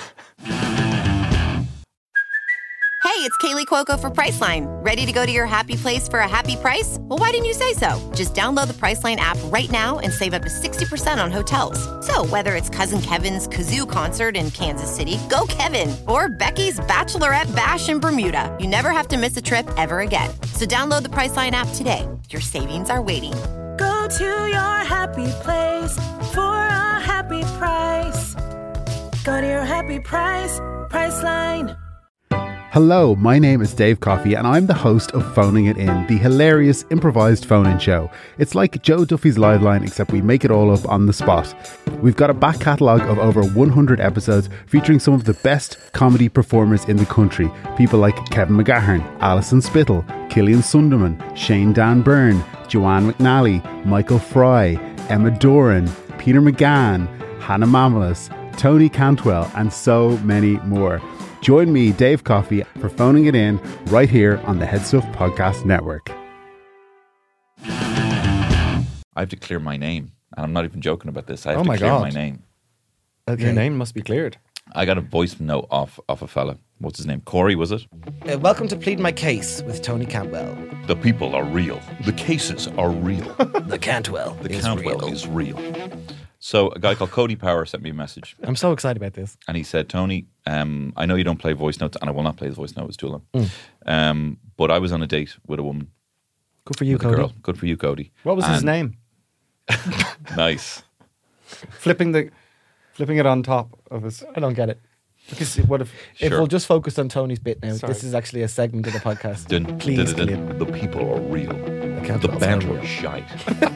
Hey, it's Kaylee Cuoco for Priceline. Ready to go to your happy place for a happy price? Well, why didn't you say so? Just download the Priceline app right now and save up to sixty percent on hotels. So whether it's Cousin Kevin's Kazoo concert in Kansas City, go Kevin, or Becky's Bachelorette Bash in Bermuda, you never have to miss a trip ever again. So download the Priceline app today. Your savings are waiting. Go to your happy place for a happy price. Go to your happy price, Priceline. Hello, my name is Dave Coffey and I'm the host of Phoning It In, the hilarious improvised phone-in show. It's like Joe Duffy's Live Line, except we make it all up on the spot. We've got a back catalogue of over one hundred episodes featuring some of the best comedy performers in the country. People like Kevin McGahern, Alison Spittle, Killian Sunderman, Shane Dan Byrne, Joanne McNally, Michael Fry, Emma Doran, Peter McGann, Hannah Mamelas, Tony Cantwell, and so many more. Join me, Dave Coffey, for Phoning It In right here on the Headstuff Podcast Network. I have to clear my name, and I'm not even joking about this. I have Oh to my clear God. my name. Okay. Your name must be cleared. I got a voice note off off a fella. What's his name? Corey, was it? Uh, welcome to Plead My Case with Tony Cantwell. The people are real. The cases are real. The Cantwell The is Cantwell real. is real. So a guy called Cody Power sent me a message. I'm so excited about this. And he said, Tony, um, I know you don't play voice notes, and I will not play the voice note, it's too long. Mm. Um, but I was on a date with a woman. Good for you, with a Cody. girl. Good for you, Cody. What was his And- name? Nice. Flipping the, flipping it on top of his. I don't get it. Because what if? If Sure. we'll just focus on Tony's bit now, Sorry. this is actually a segment of the podcast. Dun, Please, dun, dun, Killian. dun. The people are real. The Cantwell's band are were real. shite.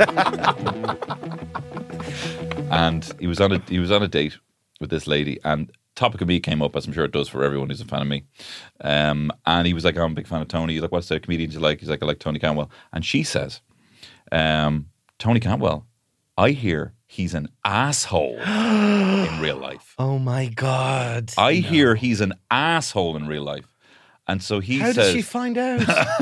And he was on a he was on a date with this lady, and Topic of Me came up, as I'm sure it does for everyone who's a fan of me. Um, and he was like, oh, I'm a big fan of Tony. He's like, what's the comedians you like? He's like, I like Tony Cantwell. And she says, um, Tony Cantwell, I hear he's an asshole in real life. Oh my God. I hear he's an asshole in real life. And so he How says, did she find out?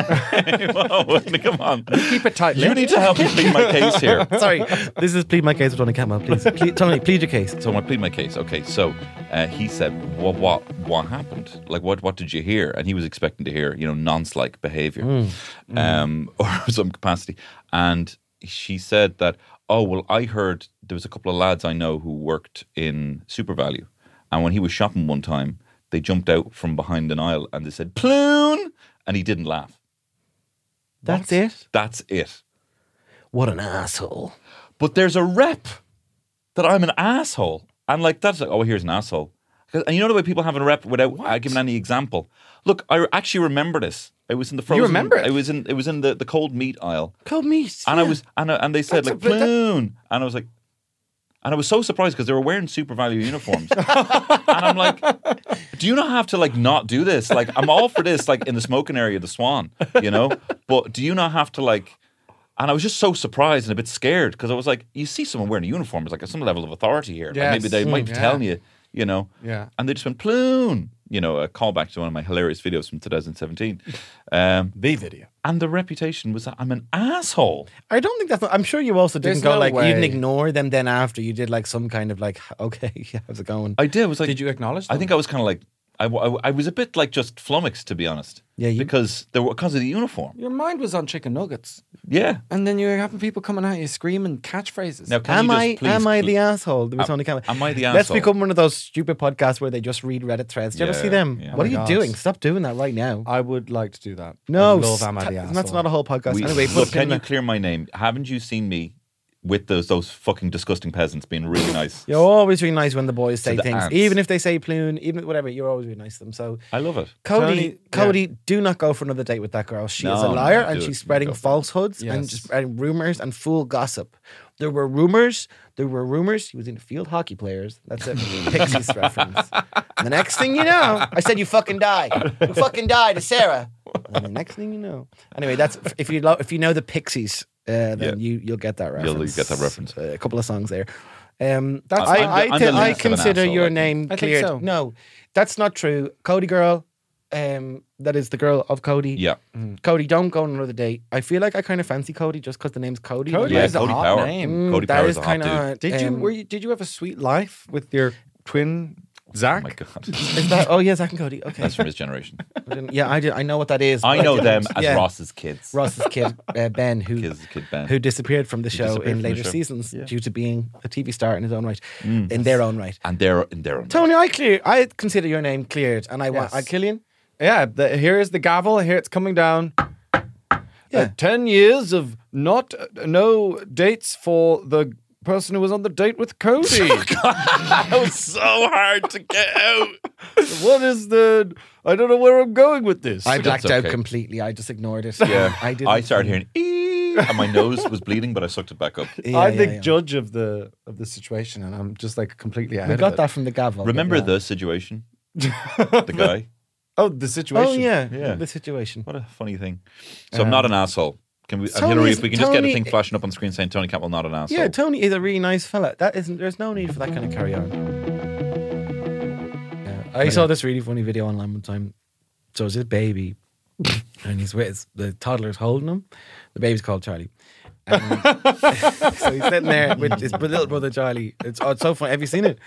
Whoa, come on. Keep it tight. You need to help me plead my case here. Sorry, this is Plead My Case with Tony Cantwell, please. Plead, Tony, plead your case. So I plead my case. Okay, so uh, he said, "What, what, what happened? Like, what, what did you hear?" And he was expecting to hear, you know, nonce-like behaviour, Mm. um, or some capacity. And she said that, "Oh, well, I heard there was a couple of lads I know who worked in SuperValue, and when he was shopping one time, they jumped out from behind an aisle and they said, 'Ploon!' and he didn't laugh. That's it? That's it. What an asshole. But there's a rep that I'm an asshole. And like, that's like, oh, here's an asshole. 'Cause- And you know the way people have a rep without uh, giving any example? Look, I actually remember this. It was in the frozen. remember it? It was in, it was in the, the cold meat aisle. Cold meat. And I yeah. was, and, I, and they said That's like, a- that- Ploon. And I was like, and I was so surprised because they were wearing Super Value uniforms. And I'm like, do you not have to like not do this? Like, I'm all for this, like in the smoking area of the Swan, you know? But do you not have to like, and I was just so surprised and a bit scared because I was like, you see someone wearing a uniform, it's like some level of authority here. Like, Yes. maybe they might Mm, be yeah. telling you, you know? Yeah. And they just went, Ploon. You know, a callback to one of my hilarious videos from twenty seventeen. Um, the video. And the reputation was that I'm an asshole. I don't think that's. Not, I'm sure you also didn't There's go no like you didn't way. ignore them. Then after you did like some kind of like, okay, how's it going? I did. I was like, Did you acknowledge I them? think I was kind of like, I, I, I was a bit like just flummoxed, to be honest. Yeah, you- because there were because of the uniform. Your mind was on chicken nuggets. Yeah. And then you're having people coming at you screaming catchphrases. Now, can Am you just I please, am I please- the asshole? There was Am- Tony Cantwell. am I the Let's asshole? become one of those stupid podcasts where they just read Reddit threads. Do you ever Yeah, see them? yeah. What are Oh you my God. doing? Stop doing that right now. I would like to do that. No, I love Am I st- the that's Asshole. not a whole podcast. We- anyway, put look, a pin can in you that. clear my name? Haven't you seen me with those those fucking disgusting peasants being really nice? You're always really nice when the boys say the things, ants. even if they say Ploon, even whatever. You're always really nice to them. So, I love it. Cody, Tony- Cody, yeah. do not go for another date with that girl. She No, is a no, liar, do and it. she's You spreading go for it. falsehoods and Yes. just spreading rumors and fool gossip. There were rumors. There were rumors. He was into field hockey players. That's a Pixies reference. And the next thing you know, I said, "You fucking die. You fucking die to Sarah." And the next thing you know, anyway, that's if you lo- if you know the Pixies, uh, then Yeah. you you'll get that reference. You'll get that reference. Uh, a couple of songs there. Um, That's- I, I'm the- I, I'm the thi- I least of an consider asshole, your I think. name I think cleared. so. No, that's not true. Cody girl, um, that is the girl of Cody. Yeah. Cody, don't go on another date. I feel like I kind of fancy Cody just because the name's Cody. Cody Yeah, is a Cody hot Power. name. Mm, Cody that Power is is a hot kind dude. of. Did you were you, did you have a sweet life with your twin Zach? Oh my God. Is that? Oh yeah, Zach and Cody. Okay. That's from his generation. I didn't- yeah, I did. I know what that is. I but know didn't- them as yeah. Ross's kids. Ross's kid uh, Ben, who His kid Ben. who disappeared from the show disappeared in from the later show. seasons Yeah. due to being a T V star in his own right, Mm. in their own right. And they're in their own. Tony, I clear. I consider your name cleared, and I want. Yes. I Killian. Yeah, the, here is the gavel. Here it's coming down. Yeah. Uh, ten years of not uh, no dates for the person who was on the date with Cody. That was so hard to get out. What is the? I don't know where I'm going with this. I blacked out okay. completely. I just ignored it. Yeah, I didn't. I started hearing ee, and my nose was bleeding, but I sucked it back up. Yeah, I'm yeah, the yeah. judge of the of the situation, and I'm just like completely out We of got it. that from the gavel. but Remember yeah. the situation? The guy. Oh, the situation. Oh yeah, Yeah. the situation. What a funny thing. So I'm not an asshole. Can we, Tony's- Hillary, if we can just get a Tony- thing flashing up on the screen saying Tony Campbell not an asshole. Yeah, Tony is a really nice fella. That isn't. There's no need for that kind of carry on. Yeah. I saw this really funny video online one time. So it's his baby, and he's with his, the toddler's holding him. The baby's called Charlie. And so he's sitting there with his little brother Charlie. It's, oh, it's so funny. Have you seen it?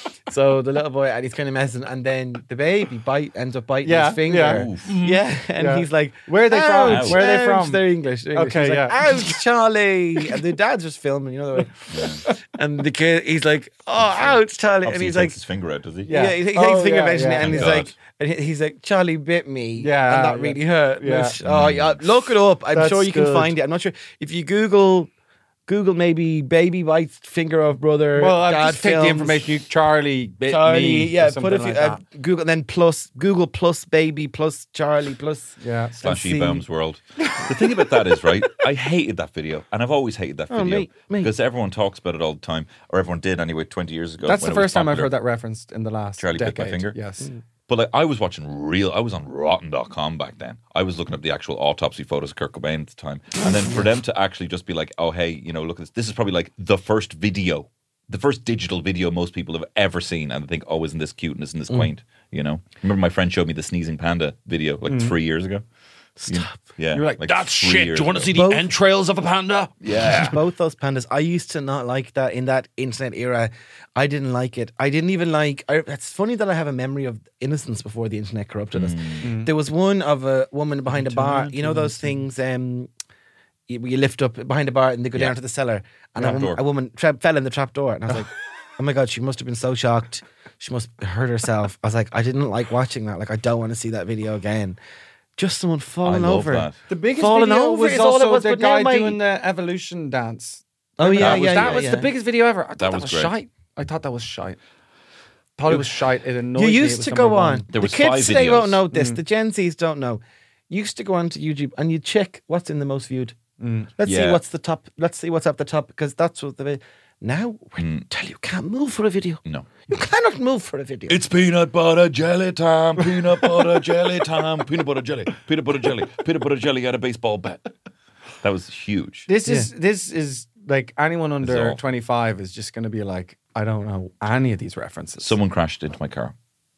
So the little boy, and he's kind of messing, and then the baby bite ends up biting Yeah, his finger. yeah. Oof. Yeah, and Yeah. he's like, Where are they from? "Ouch, Where are they ouch." from? They're English. They're English. Okay, He's like, yeah. ouch, Charlie. And the dad's just filming, you know the way. And the kid, he's like, oh, ouch, Charlie. Obviously And he's he like, takes his finger out, does he? yeah, Yeah. he, he takes Oh, his finger yeah, mentioning yeah. it, and Thank he's God. like, and he- he's like, Charlie bit me. Yeah, and that yeah. really hurt. Yeah. Which- Oh, yeah. Look it up. I'm That's sure you can good. find it. I'm not sure if you Google. Google maybe baby bites finger of brother. Well, I'll dad just take the films. information. You, Charlie bit Charlie, me. yeah. or Put something if you like uh, that. Google then plus Google plus baby plus Charlie plus Yeah. Slash see. E-Bombs World. The thing about that is, right, I hated that video. And I've always hated that Oh, video. mate, mate. Because everyone talks about it all the time. Or everyone did anyway twenty years ago. That's when the it was first time I've popular. heard that referenced in the last Charlie bit decade. my finger? Yes. But like, I was watching real, I was on rotten dot com back then. I was looking up the actual autopsy photos of Kurt Cobain at the time. And then for them to actually just be like, oh, hey, you know, look at this. This is probably like the first video, the first digital video most people have ever seen. And they think, oh, isn't this cute and isn't this quaint? You know? Remember my friend showed me the Sneezing Panda video like three years ago? Stop. Yeah. You're like, that's three shit. Do years you want to ago. see the Both- entrails of a panda? Yeah. both those pandas. I used to not like that in that internet era. I didn't like it. I didn't even like. I, it's funny that I have a memory of innocence before the internet corrupted us. Mm. There was one of a woman behind a bar. You know those things. Um, you, you lift up behind a bar and they go Yeah. down to the cellar, and a, Trap woman, door. a woman tra- fell in the trap door, and I was like, oh my god, she must have been so shocked. She must have hurt herself. I was like, I didn't like watching that. Like, I don't want to see that video again. Just someone falling I love over. that. The biggest Falling video over was is all it also was, the but now guy my- doing the evolution dance. Oh yeah, that was, yeah, that yeah, was yeah. the biggest video ever. I thought that, was was great. shite. I thought that was shite. Thought it was shite. It annoyed You me. It used was to number go one. on. There the was kids five today videos. won't know this. Mm. The Gen Zs don't know. You used to go on to YouTube and you check what's in the most viewed. Let's see Yeah. what's the top. Let's see what's up the top because that's what the vi- now. We tell you, you can't move for a video. No. You cannot move for a video. It's peanut butter jelly time, peanut butter jelly time, peanut butter jelly, peanut butter jelly, peanut butter jelly at a baseball bat. That was huge. This is this is like anyone under all. twenty-five is just going to be like, I don't know any of these references. Someone crashed into my car.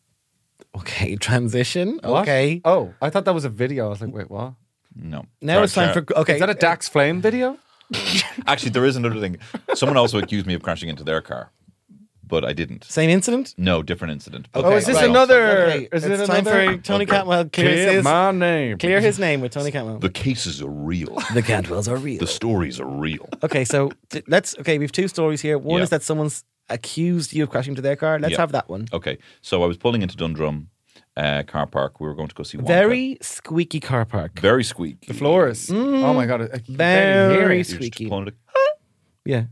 Okay, transition. What? Okay. Oh, I thought that was a video. I was like, wait, what? No. Now Car- it's time car- for okay. Is that a Dax Flame video? Actually, there is another thing. Someone also accused me of crashing into their car, but I didn't. Same incident. No, different incident. Okay, Oh, is this right. another? Okay, Is it's it time another? for Tony Okay. Cantwell clear Clear his my name. clear his name with Tony Cantwell. The cases are real. The Cantwells are real. The stories are real. Okay, so t- let's. Okay, we have two stories here. One Yeah. is that someone's accused you of crashing into their car. Let's Yeah. have that one. Okay, so I was pulling into Dundrum uh, car park. We were going to go see Wonka. Very squeaky car park. very squeaky. The floors. Mm. Oh my god! I can barely hear Very it. You're just squeaky. pulling it- Yeah.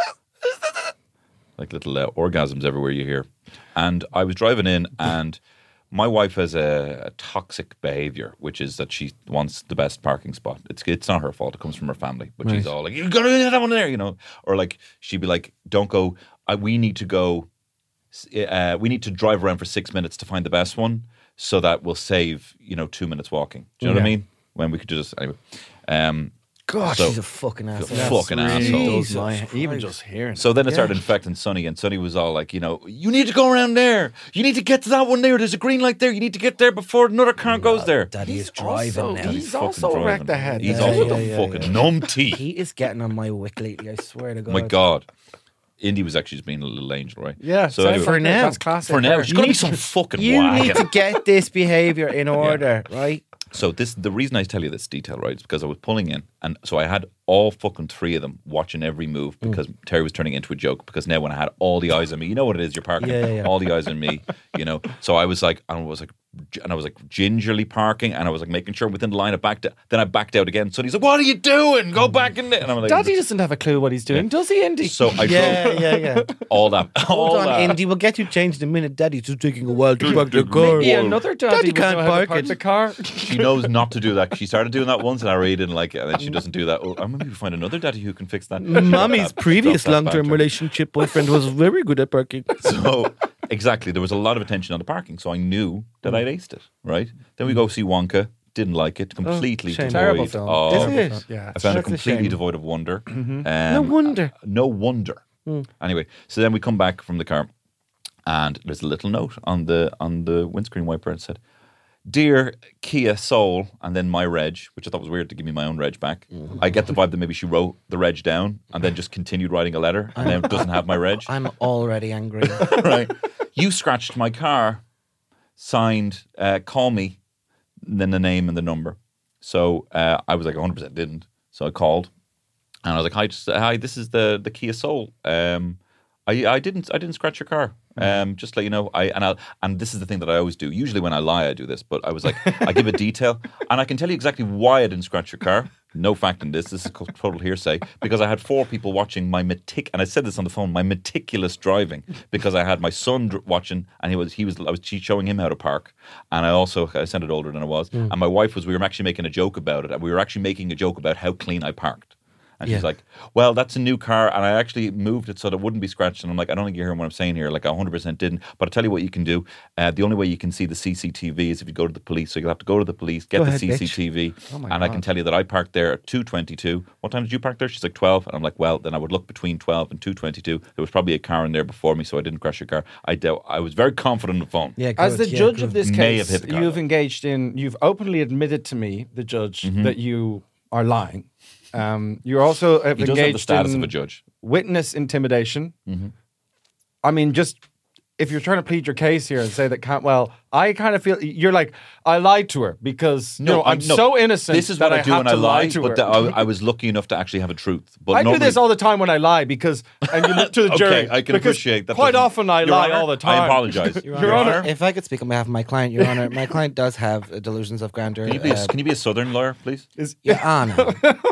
like little uh, orgasms everywhere you hear. And I was driving in, and my wife has a, a toxic behavior, which is that she wants the best parking spot. It's it's not her fault; it comes from her family. But she's Right. all like, "You got to have that one there," you know, or like she'd be like, "Don't go. I, we need to go. Uh, we need to drive around for six minutes to find the best one, so that we'll save you know two minutes walking." Do you know what I Yeah. mean? When we could just anyway. Um, God, So- she's a fucking asshole. fucking asshole. Does my- Even just hearing So then it started infecting Sonny, and Sonny was all like, you know, you need to go around there. You need to get to that one there. There's a green light there. You need to get there before another car goes there. Daddy is driving also- now. he's fucking also driving. wrecked the head. He's Yeah, also yeah, the yeah, fucking yeah. numpty. He is getting on my wick lately. I swear to God. My God. Indy was actually just being a little angel, right? Yeah. So same anyway, for now. That's classic. for now, her. she's going to be some fucking You wagon. need to get this behavior in order, right? So this, the reason I tell you this detail, right, is because I was pulling in, and so I had all fucking three of them watching every move because mm. Terry was turning into a joke. Because now when I had all the eyes on me, you know what it is, you're parking, yeah, yeah, yeah. all the eyes on me, you know. So I was like, I was like, and I was like gingerly parking, and I was like making sure within the line. I backed out. Then I backed out again. So he's like, "What are you doing? Go back in there." And I'm like, Daddy doesn't have a clue what he's doing, yeah. does he, Indy? So I yeah, drove yeah, yeah. all that. Hold all on, that. Indy. We'll get you changed in a minute. Daddy's just taking a while to park the car. Maybe another daddy, daddy can't park, park it. the car. She knows not to do that. She started doing that once, and I really didn't like it. And then she doesn't do that. Oh, I'm going to find another daddy who can fix that. Mommy's previous long-term relationship boyfriend was very good at parking. So exactly, there was a lot of attention on the parking, so I knew that I'd aced it. Right. Then we go see Wonka. Didn't like it. Completely oh, devoid. Terrible film. Of, Is it? Yeah, I found it That's a completely shame. devoid of wonder. Mm-hmm. Um, No wonder. uh, no wonder. Mm. Anyway, so then we come back from the car, and there's a little note on the on the windscreen wiper, and it said, "Dear Kia Soul," and then my reg, which I thought was weird to give me my own reg back. Mm. I get the vibe that maybe she wrote the reg down and then just continued writing a letter, and then doesn't have my reg. I'm already angry. Right. You scratched my car. Signed, uh, call me. And then the name and the number. So uh, I was like, one hundred percent didn't. So I called, and I was like, "Hi, just, hi. This is the the Kia Soul. Um, I I didn't I didn't scratch your car. Um, just to let you know. I and I and this is the thing that I always do. Usually when I lie, I do this, but I was like, I give a detail, and I can tell you exactly why I didn't scratch your car. No fact in this. This is total hearsay because I had four people watching my metic. And I said this on the phone. My meticulous driving because I had my son dr- watching, and he was he was I was showing him how to park, and I also I sounded older than I was, mm. and my wife was. We were actually making a joke about it. And we were actually making a joke about how clean I parked. And yeah. she's like, "Well, that's a new car, and I actually moved it so that it wouldn't be scratched." And I'm like, "I don't think you're hearing what I'm saying here. Like, I one hundred percent didn't. But I'll tell you what you can do. Uh, the only way you can see the C C T V is if you go to the police. So you'll have to go to the police, get go the ahead, C C T V, oh my and God. I can tell you that I parked there at two twenty-two. What time did you park there?" She's like, twelve. And I'm like, "Well, then I would look between twelve and two twenty-two. There was probably a car in there before me, so I didn't crash your car." I doubt. I was very confident on the phone. Yeah, As good, the yeah, judge good. of this May have case, hit the car, you've though. engaged in, you've openly admitted to me, the judge, Mhm. that you are lying. Um, you're also have He does engaged have the status in of a judge. witness intimidation. Mhm. I mean, just if you're trying to plead your case here and say that can't, well, I kind of feel you're like, I lied to her because No, you know, I'm no. so innocent. This is that what I, do have when to I lie, to but her. that I, I was lucky enough to actually have a truth. But I do normally- this all the time when I lie because, and you look to the jury. Okay, I can because appreciate that. Quite doesn't- often I Your lie Honor, all the time. I apologise. Your, Your Honor, Honor. if I could speak on behalf of my client, Your Honor, my client does have uh, delusions of grandeur. Can you be a, uh, can you be a Southern lawyer, please? Is, Your Honor,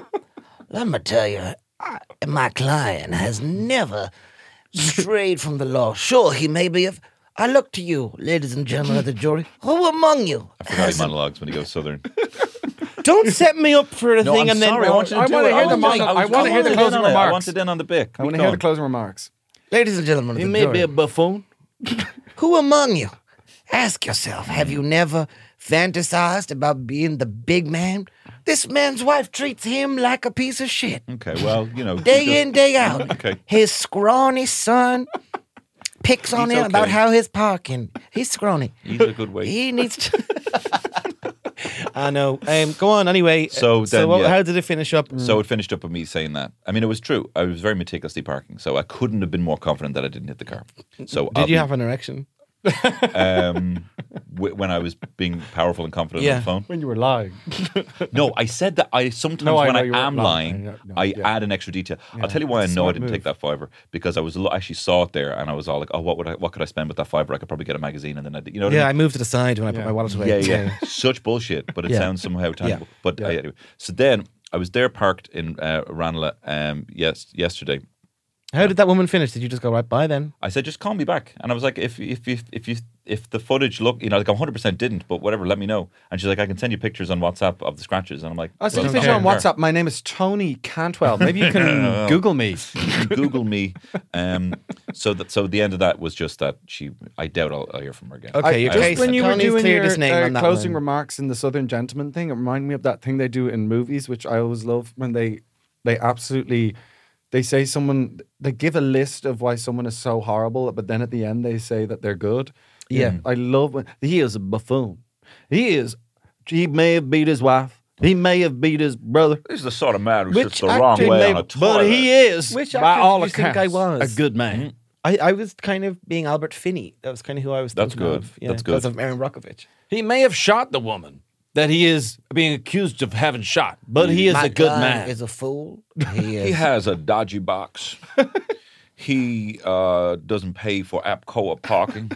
let me tell you, I, my client has never strayed from the law. Sure, he may be. If I look to you, ladies and gentlemen of the jury, who among you? I forgot he has a- monologues when he goes Southern. Don't set me up for a No, thing I'm and then. sorry. I want you to I do wanna it. hear I the was mon- just- I was wanna hear the wanted closing in on it. I remarks. wanted in on the bick. I want to Keep hear the going. closing remarks. Ladies and gentlemen of He the may jury, be a buffoon. who among you? Ask yourself, have you never fantasized about being the big man? This man's wife treats him like a piece of shit. Okay, well, you know. Day just- in, day out. Okay. His scrawny son picks on He's him about okay. how his parking. He's scrawny. He's a good weight. He needs to. I know. Um, go on anyway. So so then, what, yeah. how did it finish up? So it finished up with me saying that. I mean, it was true. I was very meticulously parking, so I couldn't have been more confident that I didn't hit the car. So Did I'll you be- have an erection? um, w- when I was being powerful and confident Yeah. on the phone? When you were lying. No, I said that I sometimes No, I when know I you weren't am lying. lying, No, no, I yeah. add an extra detail. Yeah, I'll tell you why I it's a know I smart didn't move. take that fiver because I was lo- actually saw it there and I was all like, oh, what would I? What could I spend with that fiver? I could probably get a magazine and then I, did- you know what Yeah, I I mean? moved to the side when I put Yeah. my wallet away. Yeah, yeah, such bullshit, but it Yeah. sounds somehow tangible. But Yeah. uh, anyway, so then I was there parked in uh, Ranelagh um, yes yesterday. How did that woman finish? Did you just go right by then? I said, just call me back. And I was like, if if if if you if the footage look, you know, like I one hundred percent didn't, but whatever, let me know. And she's like, I can send you pictures on WhatsApp of the scratches. And I'm like, I sent well, you a picture okay. on WhatsApp. My name is Tony Cantwell. Maybe you can Google me. Google me. Um, so that so the end of that was just that she. I doubt I'll, I'll hear from her again. Okay, I- your just case. when you were Connie's doing cleared your his name uh, on that closing one. remarks in the Southern Gentleman thing, it reminded me of that thing they do in movies, which I always love when they they absolutely they say someone they give a list of why someone is so horrible, but then at the end they say that they're good. Yeah. I love when he is a buffoon. He is. He may have beat his wife. He may have beat his brother. This is the sort of man who Which sits the wrong actor way May- on a toilet. but he is, Which by actor all did you think accounts, I was? a good man. I, I was kind of being Albert Finney. That was kind of who I was That's thinking good. of. Yeah, That's because good. of Aaron Brockovich. He may have shot the woman, that he is being accused of having shot, but he is Matt a good Gunn man. is a fool. He is. He has a dodgy box. He uh, doesn't pay for Apcoa parking.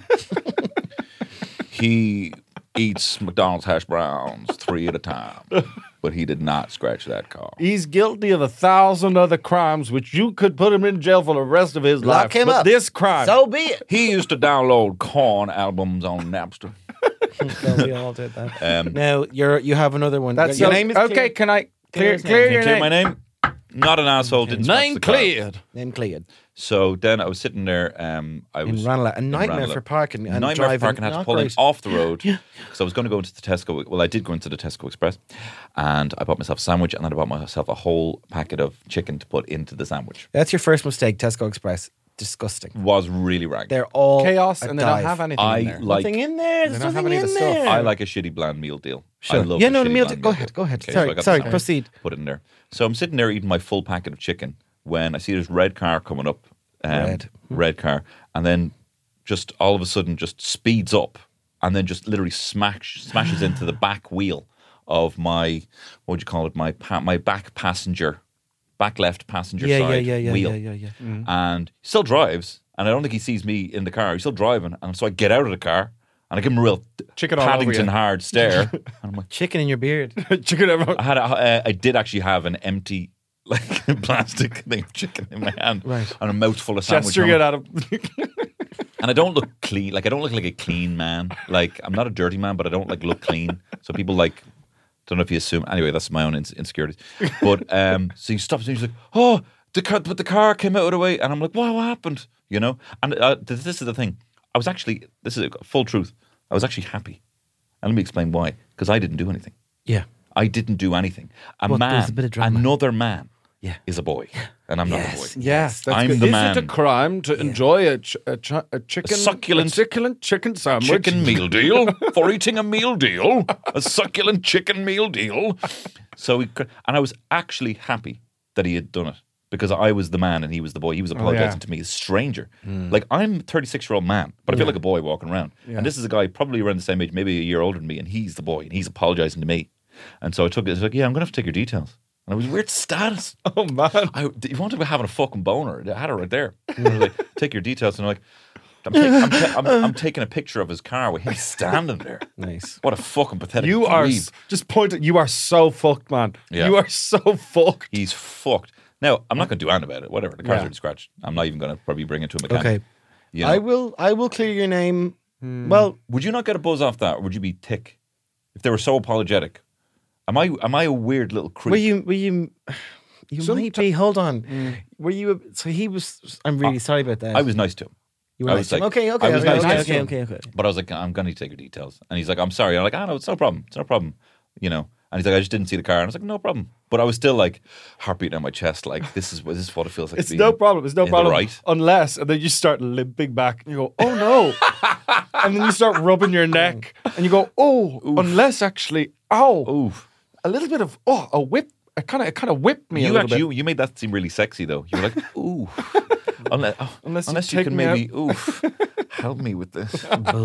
He eats McDonald's hash browns three at a time, but he did not scratch that car. He's guilty of a thousand other crimes, which you could put him in jail for the rest of his Lock life. him but up. this crime, So be it. He used to download Korn albums on Napster. Well, we all did that. Um, Now you're you have another one. that's your so- name is okay. clear? Can I clear Clear his clear Can you your clear name? my name? Not an asshole. Didn't scratch Name the car. cleared. Name cleared. So then I was sitting there. Um, I In was Ranelagh. A in nightmare Ranelagh. for parking and nightmare driving. for parking. I had to Not pull in great. off the road because I was going to go into the Tesco. Well, I did go into the Tesco Express, and I bought myself a sandwich, and then I bought myself a whole packet of chicken to put into the sandwich. That's your first mistake, Tesco Express. Disgusting. Was really rank. They're all Chaos, a and they dive. don't have anything I in there. like. Nothing in there. There's don't have nothing any of in the stuff. there. I like a shitty bland meal deal. Sure. I love Yeah, a no, shitty meal bland deal. Go meal ahead, deal. go ahead. Okay, Sorry, so I got the sorry, sandwich, proceed. Put it in there. So I'm sitting there eating my full packet of chicken when I see this red car coming up. Um, Red. red car, and then just all of a sudden just speeds up, and then just literally smash smashes into the back wheel of my what would you call it? My pa- my back passenger, back left passenger Yeah, yeah, side yeah, yeah, wheel. yeah, yeah, yeah. And he still drives, and I don't think he sees me in the car. He's still driving, and so I get out of the car and I give him a real Chicken all over Paddington you. hard stare. And I'm like, Chicken in your beard. Chicken everyone. I had a, uh, I did actually have an empty like plastic thing of chicken in my hand, Right. and a mouthful of sandwich. Gesturing on it it. at him. And I don't look clean. Like I don't look like a clean man. Like I'm not a dirty man, but I don't like look clean. So people like don't know if you assume. Anyway, that's my own ins- insecurities. But um, so he stops and he's like, "Oh, the car!" But the car came out of the way, and I'm like, "What? What happened?" You know. And uh, th- this is the thing. I was actually. This is a full truth. I was actually happy, and let me explain why. Because I didn't do anything. Yeah. I didn't do anything. A But man, there's a bit of drama. another man, Yeah. is a boy, and I'm not a Yes. boy. Yes, that's I'm good. the Is man. it a crime to enjoy a, ch- a, ch- a chicken, succulent- a succulent chicken sandwich? Chicken meal deal for eating a meal deal, a succulent chicken meal deal. So, he, cr- and I was actually happy that he had done it because I was the man and he was the boy. He was apologizing yeah. to me, a stranger. Like I'm a thirty-six year old man, but I feel like a boy walking around. Yeah. And this is a guy probably around the same age, maybe a year older than me, and he's the boy and he's apologizing to me. And so I took it. I was like, yeah, I'm gonna have to take your details. And it was weird status. Oh man! I, you want to be having a fucking boner? I had it right there. And I was like, take your details, and I'm like, I'm, take, I'm, ta- I'm, I'm taking a picture of his car with him standing there. Nice. What a fucking pathetic. You are dweeb. s- just pointing. You are so fucked, man. Yeah. You are so fucked. He's fucked. Now I'm not going to do anything about it. Whatever. The car's Yeah. already scratched. I'm not even going to probably bring it to a mechanic. Okay. You know? I will. I will clear your name. Well, Would you not get a buzz off that, or would you be tick if they were so apologetic? Am I? Am I a weird little creep? were you? Were you? You Some might be. Hold on. Were you? A, so he was. I'm really sorry about that. I was nice to him. You were I nice was to him. like- Okay. Okay. I was okay, nice okay, to okay, him. okay. Okay. But I was like, I'm going to take your details. And he's like, I'm sorry. I'm like, oh, no, it's no problem. It's no problem. You know? And he's like, I just didn't see the car. And I was like, no problem. But I was still like, heart beating on my chest. Like, this is, this is what it feels like It's to be no in- problem. It's no in the problem. right. Unless, and then you start limping back, and you go, "Oh no!" And then you start rubbing your neck, and you go, "Oh." Unless actually, ow, Oof. a little bit of oh, a whip. It kind of, it kind of whipped me a You little actually, bit. you, you made that seem really sexy, though. You were like, ooh. Unless, oh, Unless you unless you take can me maybe, oof, help me with this.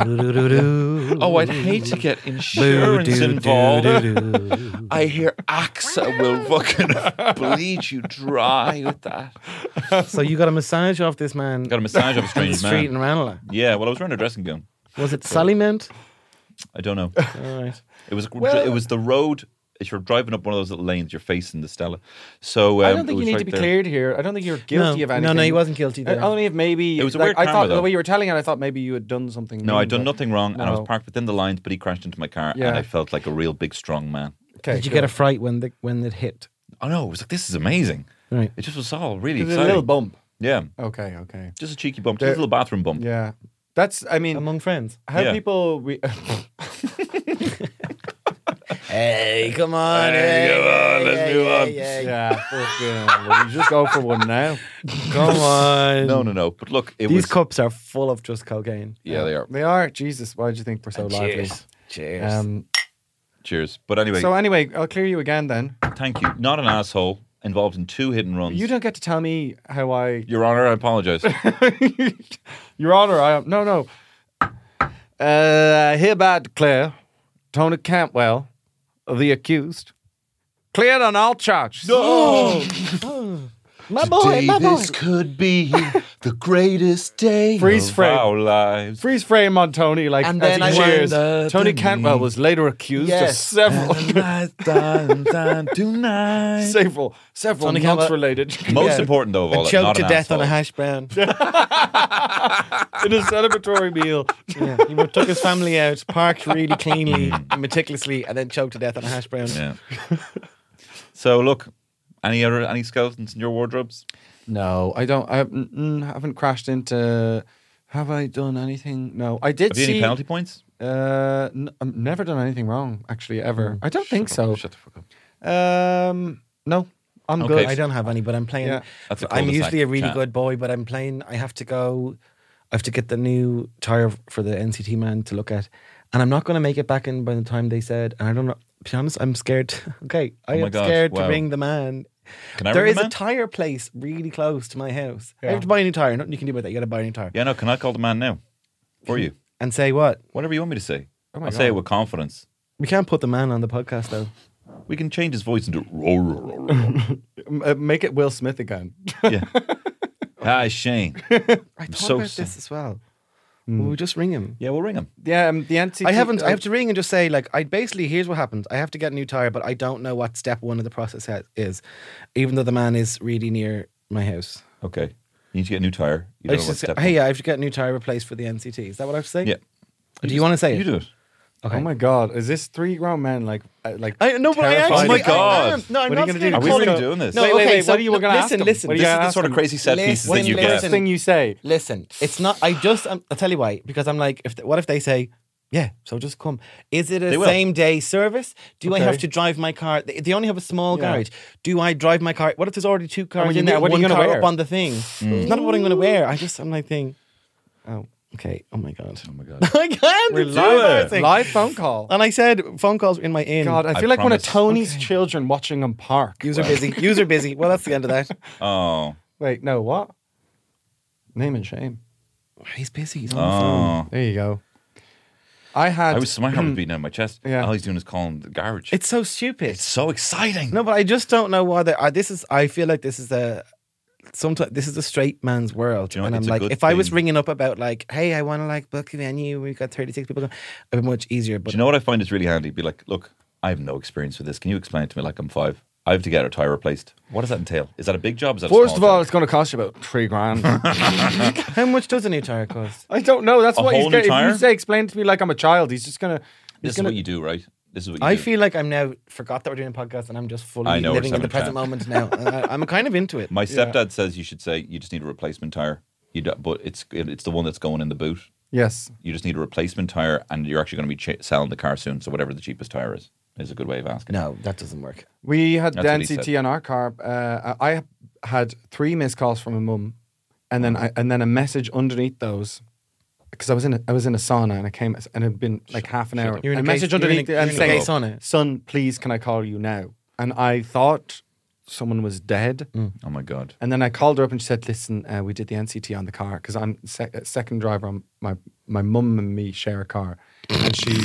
Oh, I'd hate to get insurance involved. I hear AXA will fucking bleed you dry with that. So you got a massage off this man Got a massage of a on the strange street man. in Ranelagh. Yeah, well, I was wearing a dressing gown. Was it Sallymount? I don't know. All right. It was Well- it was the road. If you're driving up one of those little lanes, you're facing the Stella. So um, I don't it think you was need right to be there. cleared here. I don't think you're guilty No, of no, anything. no, he wasn't guilty Uh, there. Only if maybe It was a like, weird I karma, thought though. the way you were telling it, I thought maybe you had done something. No, mean, I'd done but- nothing wrong, and I was No. parked within the lines, but he crashed into my car, Yeah. and I felt like a real big, strong man. Okay, Did you cool. get a fright when the when it hit? Oh no, it was like, this is amazing. Right. It just was all really It was a exciting. little bump. Yeah, Okay, okay. just a cheeky bump, There- just a little bathroom bump. Yeah, that's. I mean, Among friends. how Yeah. people. Re- Hey, come on. Hey, come on, let's move on. yeah, fucking. Well, you just go for one now. Come on. No, no, no. But look, it These was. cups are full of just cocaine. Yeah, they are. They are. Jesus, why did you think we're so lively? Cheers. Cheers. Um, Cheers. But anyway, so anyway, I'll clear you again then. thank you. Not an asshole. Involved in two hit and runs. You don't get to tell me how I. Your Honor, I apologise. Your Honor, I am. No, no. Uh, hereby declare Tony Cantwell the accused, cleared on all charges. No. My boy, my boy. This could be the greatest day Freeze of frame. our lives. Freeze frame on Tony, like And as then he I cheers. wind up Tony the Cantwell knee. was later accused Yes. of several, Time, time tonight. several, several Tony months Cantwell- related. Most Yeah. important though of all, And it, choked not to an death on a asshole. hash brown. in a celebratory meal. Yeah, he took his family out, parked really cleanly, meticulously, and then choked to death on a hash brown. Yeah. So look, any other any skeletons in your wardrobes? No, I don't. I haven't, mm, haven't crashed into. Have I done anything? No, I did Have you see. any penalty points? Uh, n- I've never done anything wrong, actually, ever. I don't think so. Shut the fuck up. Um, no, I'm Okay. good. I don't have any, but I'm playing. Yeah. That's a I'm cul-de-sac usually a really chat. good boy, but I'm playing. I have to go. I have to get the new tire for the N C T man to look at, and I'm not going to make it back in by the time they said. And I don't know. To be honest, I'm scared. Okay, I Oh my am God, scared wow. to ring the man. Can I There ring is the a man? tire place really close to my house. I Yeah. have to buy a new tire. Nothing you can do about that. You got to buy a new tire. Yeah, no. Can I call the man now for you? And say what? Whatever you want me to say. Oh my I'll say it God. with confidence. We can't put the man on the podcast though. We can change his voice into roar, roar, roar, roar. M- uh, make it Will Smith again. Yeah. Hi, Shane. I I'm thought so about sorry. this as well. We'll just ring him. Yeah, we'll ring him. Yeah, um, the N C T. I haven't. I have to ring and just say like, I basically here's what happens. I have to get a new tire, but I don't know what step one of the process ha- is, even though the man is really near my house. Okay. You need to get a new tire. You I don't know what just, step hey, I have to get a new tire replaced for the N C T. Is that what I have to say? Yeah. Do you want to say You it? do it. Okay. Oh my God, is this three grown men like uh, like? I no, but I terrified? actually, Oh my God. I am. No, I'm What are not you gonna scared do? of Are we calling really it- doing this? No, Wait, wait, okay, wait, so what are you no, gonna ask listen, him? listen. What are This you is gonna the ask sort of him? crazy set Listen, pieces that you listen. get. First thing you say. Listen, it's not. I just. Um, I'll tell you why. Because I'm like, if what if they say, yeah, so just come. Is it a They will. same day service? Do I Okay. have to drive my car? They, they only have a small Yeah. garage. Do I drive my car? What if there's already two cars when you in meet- there? what are One you gonna car wear? up on the thing. It's not what I'm going to wear. I just. I'm like thinking. Oh, okay. Oh my god. Oh my God. I can't. We're It's live, embarrassing. live phone call. And I said phone calls in my in. God, I I feel like one of promise. Tony's children watching him park. User busy. User busy. Well, that's the end of that. Oh. Wait, no, what? Name and shame. He's busy. He's on the phone. Oh. There you go. I had. I was my heart was beating out of my chest. Yeah. All he's doing is calling the garage. It's so stupid. It's so exciting. No, but I just don't know why they. Uh, this is. I feel like this is a. Sometimes this is a straight man's world, Do you know and what? I'm It's a like, good if I was thing. ringing up about like, hey, I want to like book a venue, we've got thirty-six people, going, it'd be much easier. But Do you know what I find is really handy? Be like, look, I have no experience with this. Can you explain it to me like I'm five? I have to get a tire replaced. What does that entail? Is that a big job? Is that a First small of all, job? it's going to cost you about three grand. how much does a new tire cost? I don't know. That's A what he's whole new going to. If tire? you say explain it to me like I'm a child, he's just going to. this is gonna, what you do, right? This is what you I do. feel like I'm now forgot that we're doing a podcast, and I'm just fully I know, we're living in the just having present a moment now. And I, I'm kind of into it. My stepdad says you should say you just need a replacement tire. You do, but it's it's the one that's going in the boot. Yes. You just need a replacement tire, and you're actually going to be ch- selling the car soon. So whatever the cheapest tire is is a good way of asking. No, that doesn't work. We had That's the what N he C T said. on our car. Uh, I had three missed calls from a mum, and then I, and then a message underneath those because I was in a, I was in a sauna and I came and it had been like half an hour. You're in a a message gay- you're in a- underneath it you're and in a saying, gay sauna. "Son, please, can I call you now?" And I thought someone was dead. Oh my god! And then I called her up and she said, "Listen, uh, we did the N C T on the car because I'm sec- second driver. On my my mum and me share a car, and she."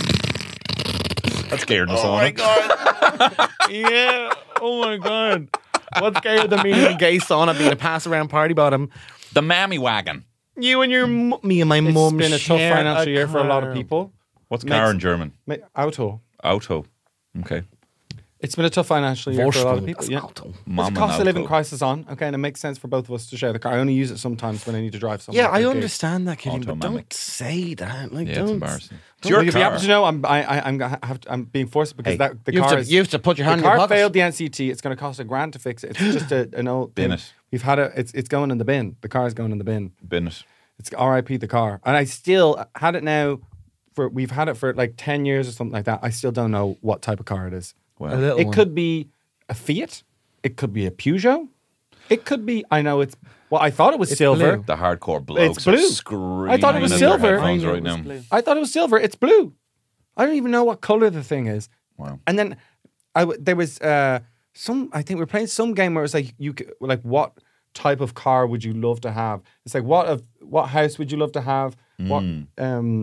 That scared us Oh all. my god! yeah. Oh my god! What's gayer than being in a gay sauna, being a pass around party bottom? The mammy wagon. You and your mu- me and my It's mum. been a tough share financial year for a lot of car. people. What's Makes- car in German? Ma- Auto. Auto. Okay. It's been a tough financial year for a lot of Vorsprung, people. das Yeah. Auto. There's a Mama cost of living Auto. crisis on, okay, and it makes sense for both of us to share the car. I only use it sometimes when I need to drive somewhere. Yeah, for I a gig. understand that, Killian, but Autonomic. don't say that. Like, Yeah, don't. it's embarrassing. It's Well, your you'll be car. happy to know I'm I, I, I'm gonna have to, I'm being forced because Hey, that the you have car to- is, you have to put your hand the in your car pocket. failed the N C T. It's going to cost a grand to fix it. It's just a, an old Bin thing. it. We've had it. It's it's going in the bin. The car is going in the bin. Bin it. It's R I P the car, and I still had it now. For we've had it for like ten years or something like that. I still don't know what type of car it is. Well, A little It one. could be a Fiat. It could be a Peugeot. It could be. I know it's. Well, I thought it was It's silver. blue. the hardcore blokes It's blue. are screaming. I thought it was in their silver. headphones I knew right it was now. blue. I thought it was silver. It's blue. I don't even know what color the thing is. Wow. And then I w- there was uh, some. I think we were playing some game where it was like you c- like what type of car would you love to have? It's like what of what house would you love to have? What Mm. um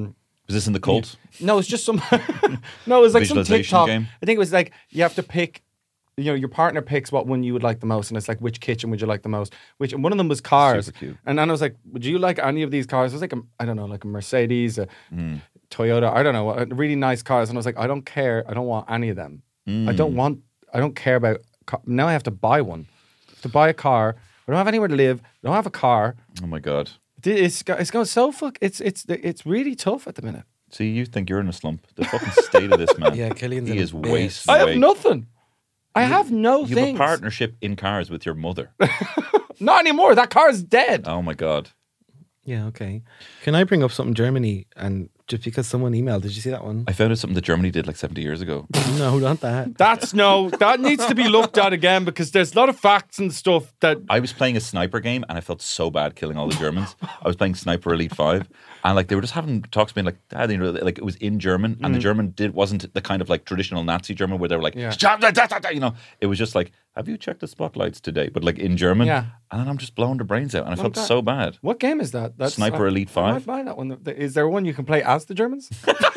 Was this in the cult? No, it's just some. no, it was like some Visualization TikTok. game? I think it was like you have to pick. You know, your partner picks what one you would like the most, and it's like which kitchen would you like the most? Which and one of them was cars. Super cute. And then I was like, would you like any of these cars? It was like a, I don't know, like a Mercedes, a Mm. Toyota. I don't know, a really nice cars. And I was like, I don't care. I don't want any of them. Mm. I don't want. I don't care about. ca- Now I have to buy one. To buy a car. I don't have anywhere to live. I don't have a car. Oh my God. It's go- it's going so fuck. It's it's it's really tough at the minute. See, you think you're in a slump. The fucking state of this man. Yeah, Killian's He in a is bit. wasting I have away. nothing. I have no You things. have a partnership in cars with your mother. Not anymore. That car's dead. Oh my God. Yeah, okay. Can I bring up something Germany? And just because someone emailed, did you see that one? I found out something that Germany did like seventy years ago. No, not that. That's no. That needs to be looked at again because there's a lot of facts and stuff that. I was playing a sniper game and I felt so bad killing all the Germans. I was playing Sniper Elite five and like they were just having talks to me like, Dad, you know, like it was in German and the German did wasn't the kind of like traditional Nazi German where they were like, Yeah. you know, it was just like, have you checked the spotlights today? But like in German. Yeah. And then I'm just blowing their brains out and I What felt that- so bad. What game is that? That's Sniper I- Elite I might five. buy that one. Is there one you can play as the Germans?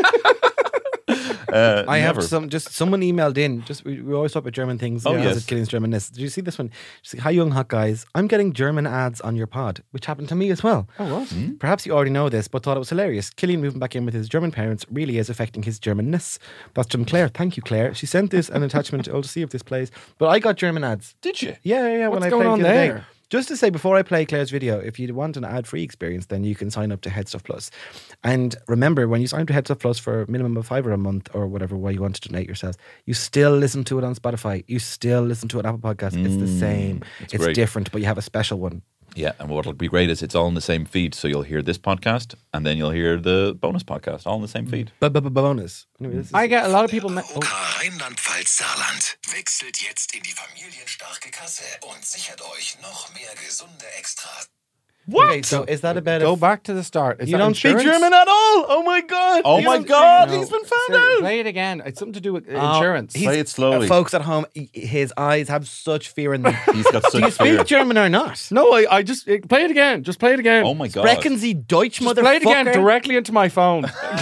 Uh, I have never. some. Just someone emailed in. Just we, we always talk about German things. Oh, yeah, yes. as Killian's Germanness. Did you see this one? She's like, "Hi, young hot guys. I'm getting German ads on your pod, which happened to me as well. Oh, what? Perhaps you already know this, but thought it was hilarious. Killian moving back in with his German parents really is affecting his Germanness. That's from Claire. Thank you, Claire. She sent this an attachment. I'll see if this plays. But I got German ads. Did you? Yeah, yeah. yeah What's when I going played on the other day. there? Just to say, before I play Claire's video, if you want an ad-free experience, then you can sign up to Head Stuff Plus. And remember, when you sign up to Head Stuff Plus for a minimum of five or a month or whatever way you want to donate yourselves, you still listen to it on Spotify. You still listen to it on Apple Podcasts. It's the same. it's It's great. different, but you have a special one. Yeah, and what'll be great is it's all in the same feed. So you'll hear this podcast and then you'll hear the bonus podcast all in the same feed. Bonus. Anyway, this is I get a lot of people. Me- oh. O K Rheinland-Pfalz-Saarland wechselt jetzt in die familienstarke Kasse und sichert euch noch mehr gesunde Extras. What? Okay, so is that about Go a back to the start. Is You that don't speak insurance? German at all? Oh my god! Oh You my don't- God, No. he's been found Say- out. Play it again. It's something to do with uh, Oh, insurance. he's- Play it slowly. Uh, folks at home, he- his eyes have such fear in them. He's got Do you such speak fear. German or not? No, I, I just uh, play it again. Just play it again. Oh my God. Sprechen Sie Deutsch, Just motherfucker? play it again directly into my phone.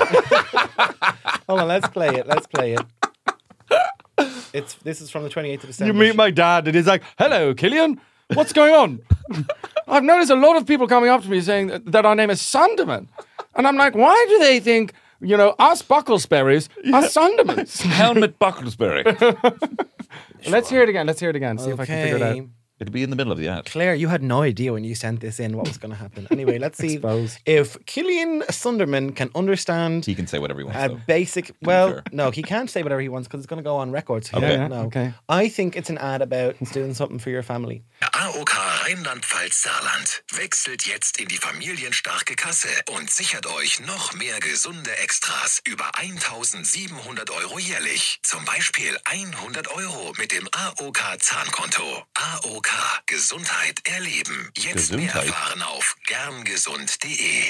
Hold on, let's play it. Let's play it. It's this is from the twenty-eighth of December. You meet my dad, and he's like, "Hello, Killian. What's going on?" I've noticed a lot of people coming up to me saying that, that our name is Sanderman, and I'm like, "Why do they think you know us Bucklesberries are Sandermans?" Helmet Bucklesbury. Let's hear it again. Let's hear it again. See if I can figure it out. Okay. It'll be in the middle of the ad. Claire, you had no idea when you sent this in what was going to happen. Anyway, let's see Exposed. if Killian Sunderman can understand He can say whatever he wants. a though. basic. Well, fair. no, he can't say whatever he wants because it's going to go on record. So he Okay. don't Yeah, know. okay. I think it's an ad about doing something for your family. A O K Rheinland-Pfalz-Saarland wechselt jetzt in die familienstarke Kasse und sichert euch noch mehr gesunde Extras über eintausendsiebenhundert Euro jährlich. Zum Beispiel hundert Euro mit dem A O K Zahnkonto. A O K Gesundheit erleben. Jetzt mehr Gesundheit? erfahren auf gerngesund punkt de.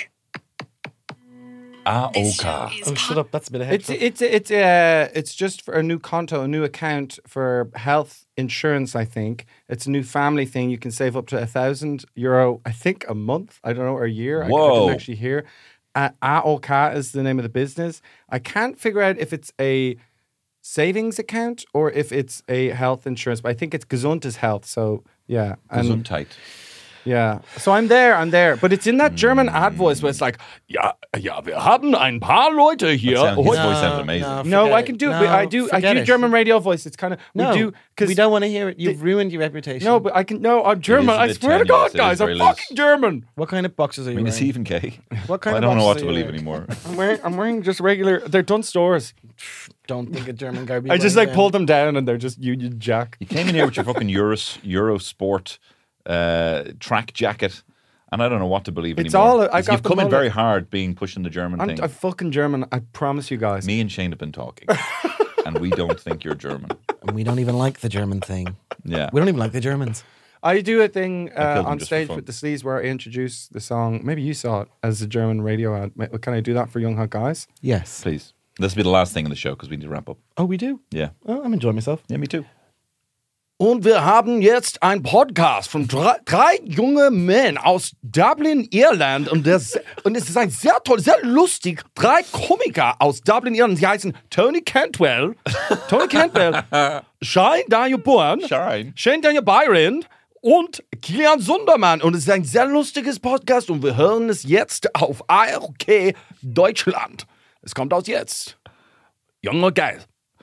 A O K. Oh, shut up! That's a bit of head. It's it's it's uh it's just for a new conto, a new account for health insurance. I think it's a new family thing. You can save up to a thousand euro, I think, a month. I don't know, or a year. I, I Whoa. didn't actually hear. Uh, A O K is the name of the business. I can't figure out if it's a savings account or if it's a health insurance, but I think it's Gesundheit Health. So yeah, and Gesundheit. yeah. So I'm there, I'm there. But it's in that German ad voice where it's like, ja, ja, wir haben ein paar Leute hier. That sound- his heute- voice sounded amazing. No, forget I can do it. No, but I do. I forget do it. German radio voice. It's kind of No, we do because we don't want to hear it. You've ruined your reputation. No, but I can. No, I'm is German. a I bit swear to tenuous. God, It is guys, I'm very fucking loose. German. what kind of boxes are I you mean, is wearing? he even gay? What kind I of don't know what boxes to are you believe wearing? anymore. I'm wearing. I'm wearing just regular. They're done stores. Don't think a German guy. be I just wearing like pulled them down, and they're just Union Jack. You came in here with your fucking Euros, Eurosport uh, track jacket, and I don't know what to believe It's anymore. all- I Because got You've the come in mullet. very hard being pushing the German I'm, thing. I'm fucking German. I promise you guys. Me and Shane have been talking, and we don't think you're German. And we don't even like the German thing. Yeah. We don't even like the Germans. I do a thing I uh, killed them on just for stage fun. with the Sleaze where I introduce the song. Maybe you saw it as a German radio ad. Ma- Can I do that for Young Hot Guys? Yes. Please. This will be the last thing in the show because we need to wrap up. Oh, we do. Yeah. Oh, I'm enjoying myself. Yeah, me too. Und wir haben jetzt einen Podcast von drei, drei junge Männern aus Dublin, Irland. Und, das, und es ist ein sehr toll, sehr lustig. Drei Komiker aus Dublin, Irland. Sie heißen Tony Cantwell, Tony Cantwell, Shane Daniel Bourne, Shine. Shane Daniel Byron und Kilian Sundermann. Und es ist ein sehr lustiges Podcast. Und wir hören es jetzt auf A R K Deutschland. Es kommt aus jetzt. Junger Geil.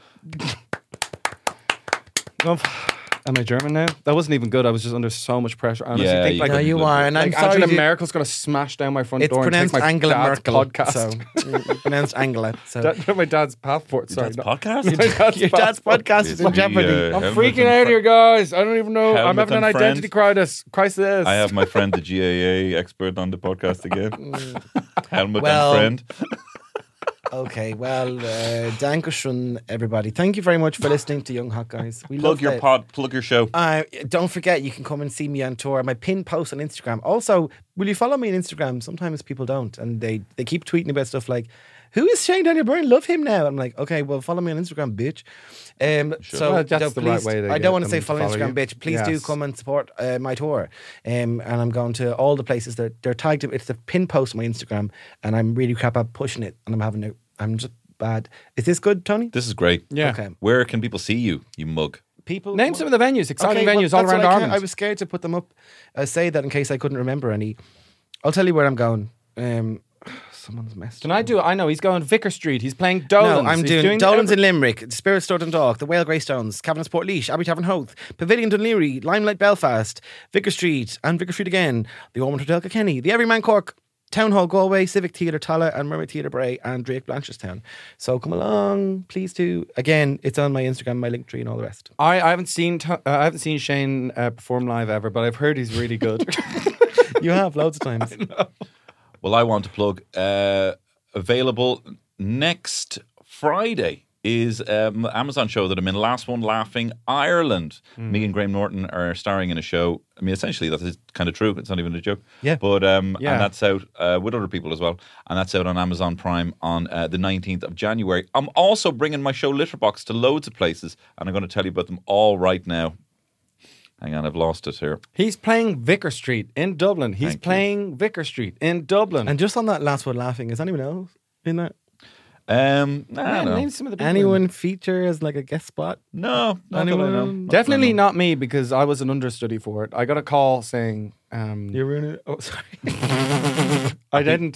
Am I German now? That wasn't even good. I was just under so much pressure. I honestly Yeah, think you like, No, you are, and I'm like sorry Angela to- Merkel's going to smash down my front It's door and take pronounced my Angela dad's Merkel. podcast. So, mm, pronounced Angela. So. Dad, my dad's passport. Sorry, Dad's no. podcast? My dad's Your dad's passport. podcast is in We, jeopardy. uh, I'm Helmut freaking and out Fre- here, guys. I don't even know. I'm Helmut having an and identity friend. crisis. crisis. I have my friend, the G A A expert, on the podcast again. Helmut Well- and friend. Okay, well, uh, Dankeschön, everybody. Thank you very much for listening to Young Hot Guys. We Plug love your that. pod, plug your show. Uh, don't forget, you can come and see me on tour. My pin post on Instagram. Also, will you follow me on Instagram? Sometimes people don't, and they, they keep tweeting about stuff like, "Who is Shane Daniel Byrne? Love him now." I'm like, okay, well, follow me on Instagram, bitch. Um, So Well, that's so the please, right way to I get don't want to them say to follow, follow Instagram, you. bitch. Please do Yes. come and support uh, my tour. Um, and I'm going to all the places that they're tagged. It's the pin post on my Instagram, and I'm really crap at pushing it, and I'm having a, I'm just bad. Is this good, Tony? This is great. Yeah. Okay. Where can people see you, you mug? People Name some of the venues, exciting well, venues all that's what around I can't- Ireland. I was scared to put them up. I say that in case I couldn't remember any. I'll tell you where I'm going. Um, someone's messed. Can I do it? I know he's going Vicar Street. He's playing Dolan's. No, I'm He's doing, the Dolan's Ever- in Limerick, Spirit Store Dundalk, the Whale Greystones, Cavanagh's Port Leash, Abbey Tavern Howth, Pavilion Dunleary, Limelight Belfast, Vicar Street, and Vicar Street again, the Ormond Hotel Kilkenny, the Everyman Cork, Town Hall Galway, Civic Theatre Tala, and Mermaid Theatre Bray, and Drake Blanchardstown. So come along, please do. Again, it's on my Instagram, my link tree, and all the rest. I, I haven't seen to- uh, I haven't seen Shane uh, perform live ever, but I've heard he's really good. You have loads of times. Well, I want to plug. Uh, available next Friday is um, Amazon show that I'm in. Last One Laughing Ireland. Mm. Me and Graham Norton are starring in a show. I mean, essentially that is kind of true. It's not even a joke. Yeah. But um, Yeah. and that's out uh, with other people as well. And that's out on Amazon Prime on uh, the nineteenth of January. I'm also bringing my show Litterbox to loads of places, and I'm going to tell you about them all right now. Hang on, I've lost it here. He's playing Vicar Street in Dublin. He's Thank you. playing Vicar Street in Dublin. And just on that last one laughing, is anyone else in that? Um, I Yeah, don't know. name some of the people. Anyone feature as like a guest spot? No, not Anyone? that I know. Not that I Definitely know. not me because I was an understudy for it. I got a call saying um, You're ruining it. Oh, sorry. I didn't.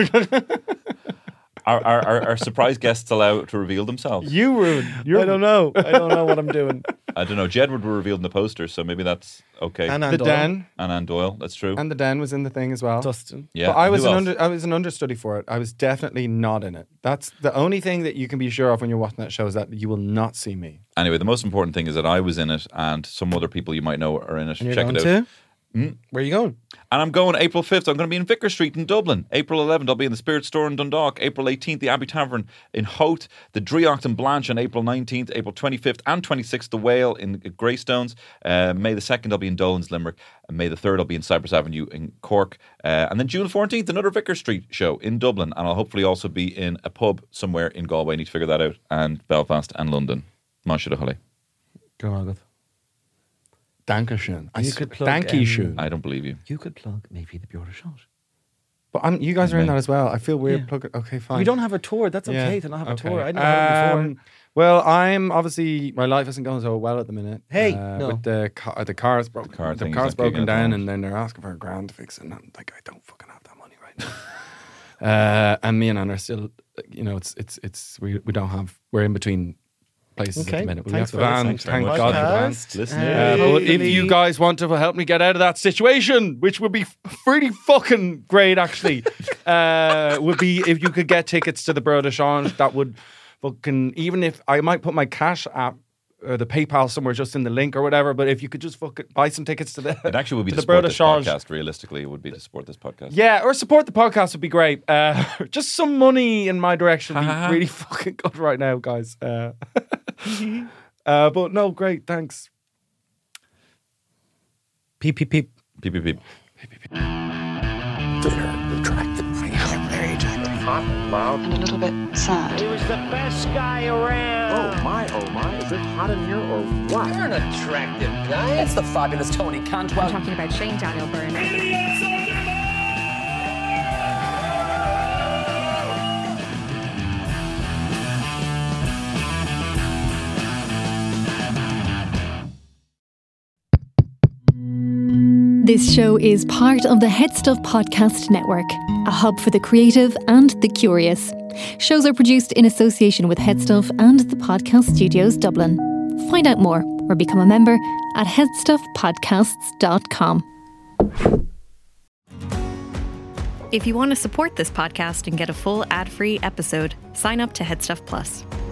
Are, are, are, are surprise guests allowed to reveal themselves? You were. You're, I don't know. I don't know what I'm doing. I don't know. Jedward were revealed in the poster, so maybe that's okay. And The Ann Doyle. Den And Ann Doyle, that's true. and the Den was in the thing as well. Dustin. yeah. But I was Who an else? under, I was an understudy for it. I was definitely not in it. That's the only thing that you can be sure of when you're watching that show is that you will not see me. Anyway, the most important thing is that I was in it, and some other people you might know are in it. And you're Check going it out. to? Where are you going? And I'm going April fifth. I'm going to be in Vicar Street in Dublin. April eleventh, I'll be in the Spirit Store in Dundalk. April eighteenth, the Abbey Tavern in Howth. The Dreocht and Blanche on April nineteenth. April twenty-fifth and twenty-sixth, the Whale in Greystones. Uh, May the second, I'll be in Dolan's, Limerick. And May the third, I'll be in Cypress Avenue in Cork. Uh, and then June fourteenth, another Vicar Street show in Dublin. And I'll hopefully also be in a pub somewhere in Galway. I need to figure that out. And Belfast and London. Masha Holly. Go on, good. Dankeschön. I You s- could plug, Dankeschön. I don't believe you. You could plug maybe the Bjorda Shot. But I'm, you guys are in May. that as well. I feel weird Yeah. plugging. Okay, fine. We don't have a tour. That's Yeah. okay to not have a Okay. tour. I didn't have one before. Um, Well, I'm obviously my life isn't going so well at the minute. Hey, uh, no. with the car, the car's broken. car the thing is car's not kicking broken at the down, moment. and then they're asking for a grand to fix it. And I'm like, I don't fucking have that money right now. uh, and me and Anna are still, you know, it's it's it's we we don't have. We're in between places Okay, at the minute. We thanks have for the this. van. Thanks very Thank much. God for the van. Podcast. Listen, Uh, Uh, but if hopefully- you guys want to help me get out of that situation, which would be f- pretty fucking great, actually, uh, would be if you could get tickets to the Bro de Change. That would fucking, even if I might put my Cash app or the PayPal somewhere just in the link or whatever, but if you could just fucking buy some tickets to the It actually would be to to the Bro support de this Change. podcast. Realistically, it would be to support this podcast. Yeah, or support the podcast would be great. Uh, just some money in my direction would Ha-ha. be really fucking good right now, guys. Uh, uh, but no, great, thanks. Peep, peep, peep. Peep, peep, peep. Very attractive. Very attractive. hot and loud. And a little bit sad. He was the best guy around. Oh my, oh my, is it hot in here or what? You're an attractive guy. That's the fabulous Tony Cantwell. I'm talking about Shane Daniel Byrne. Idiots on This show is part of the Head Stuff Podcast Network, a hub for the creative and the curious. Shows are produced in association with Head Stuff and the Podcast Studios Dublin. Find out more or become a member at head stuff podcasts dot com. If you want to support this podcast and get a full ad-free episode, sign up to Headstuff Plus.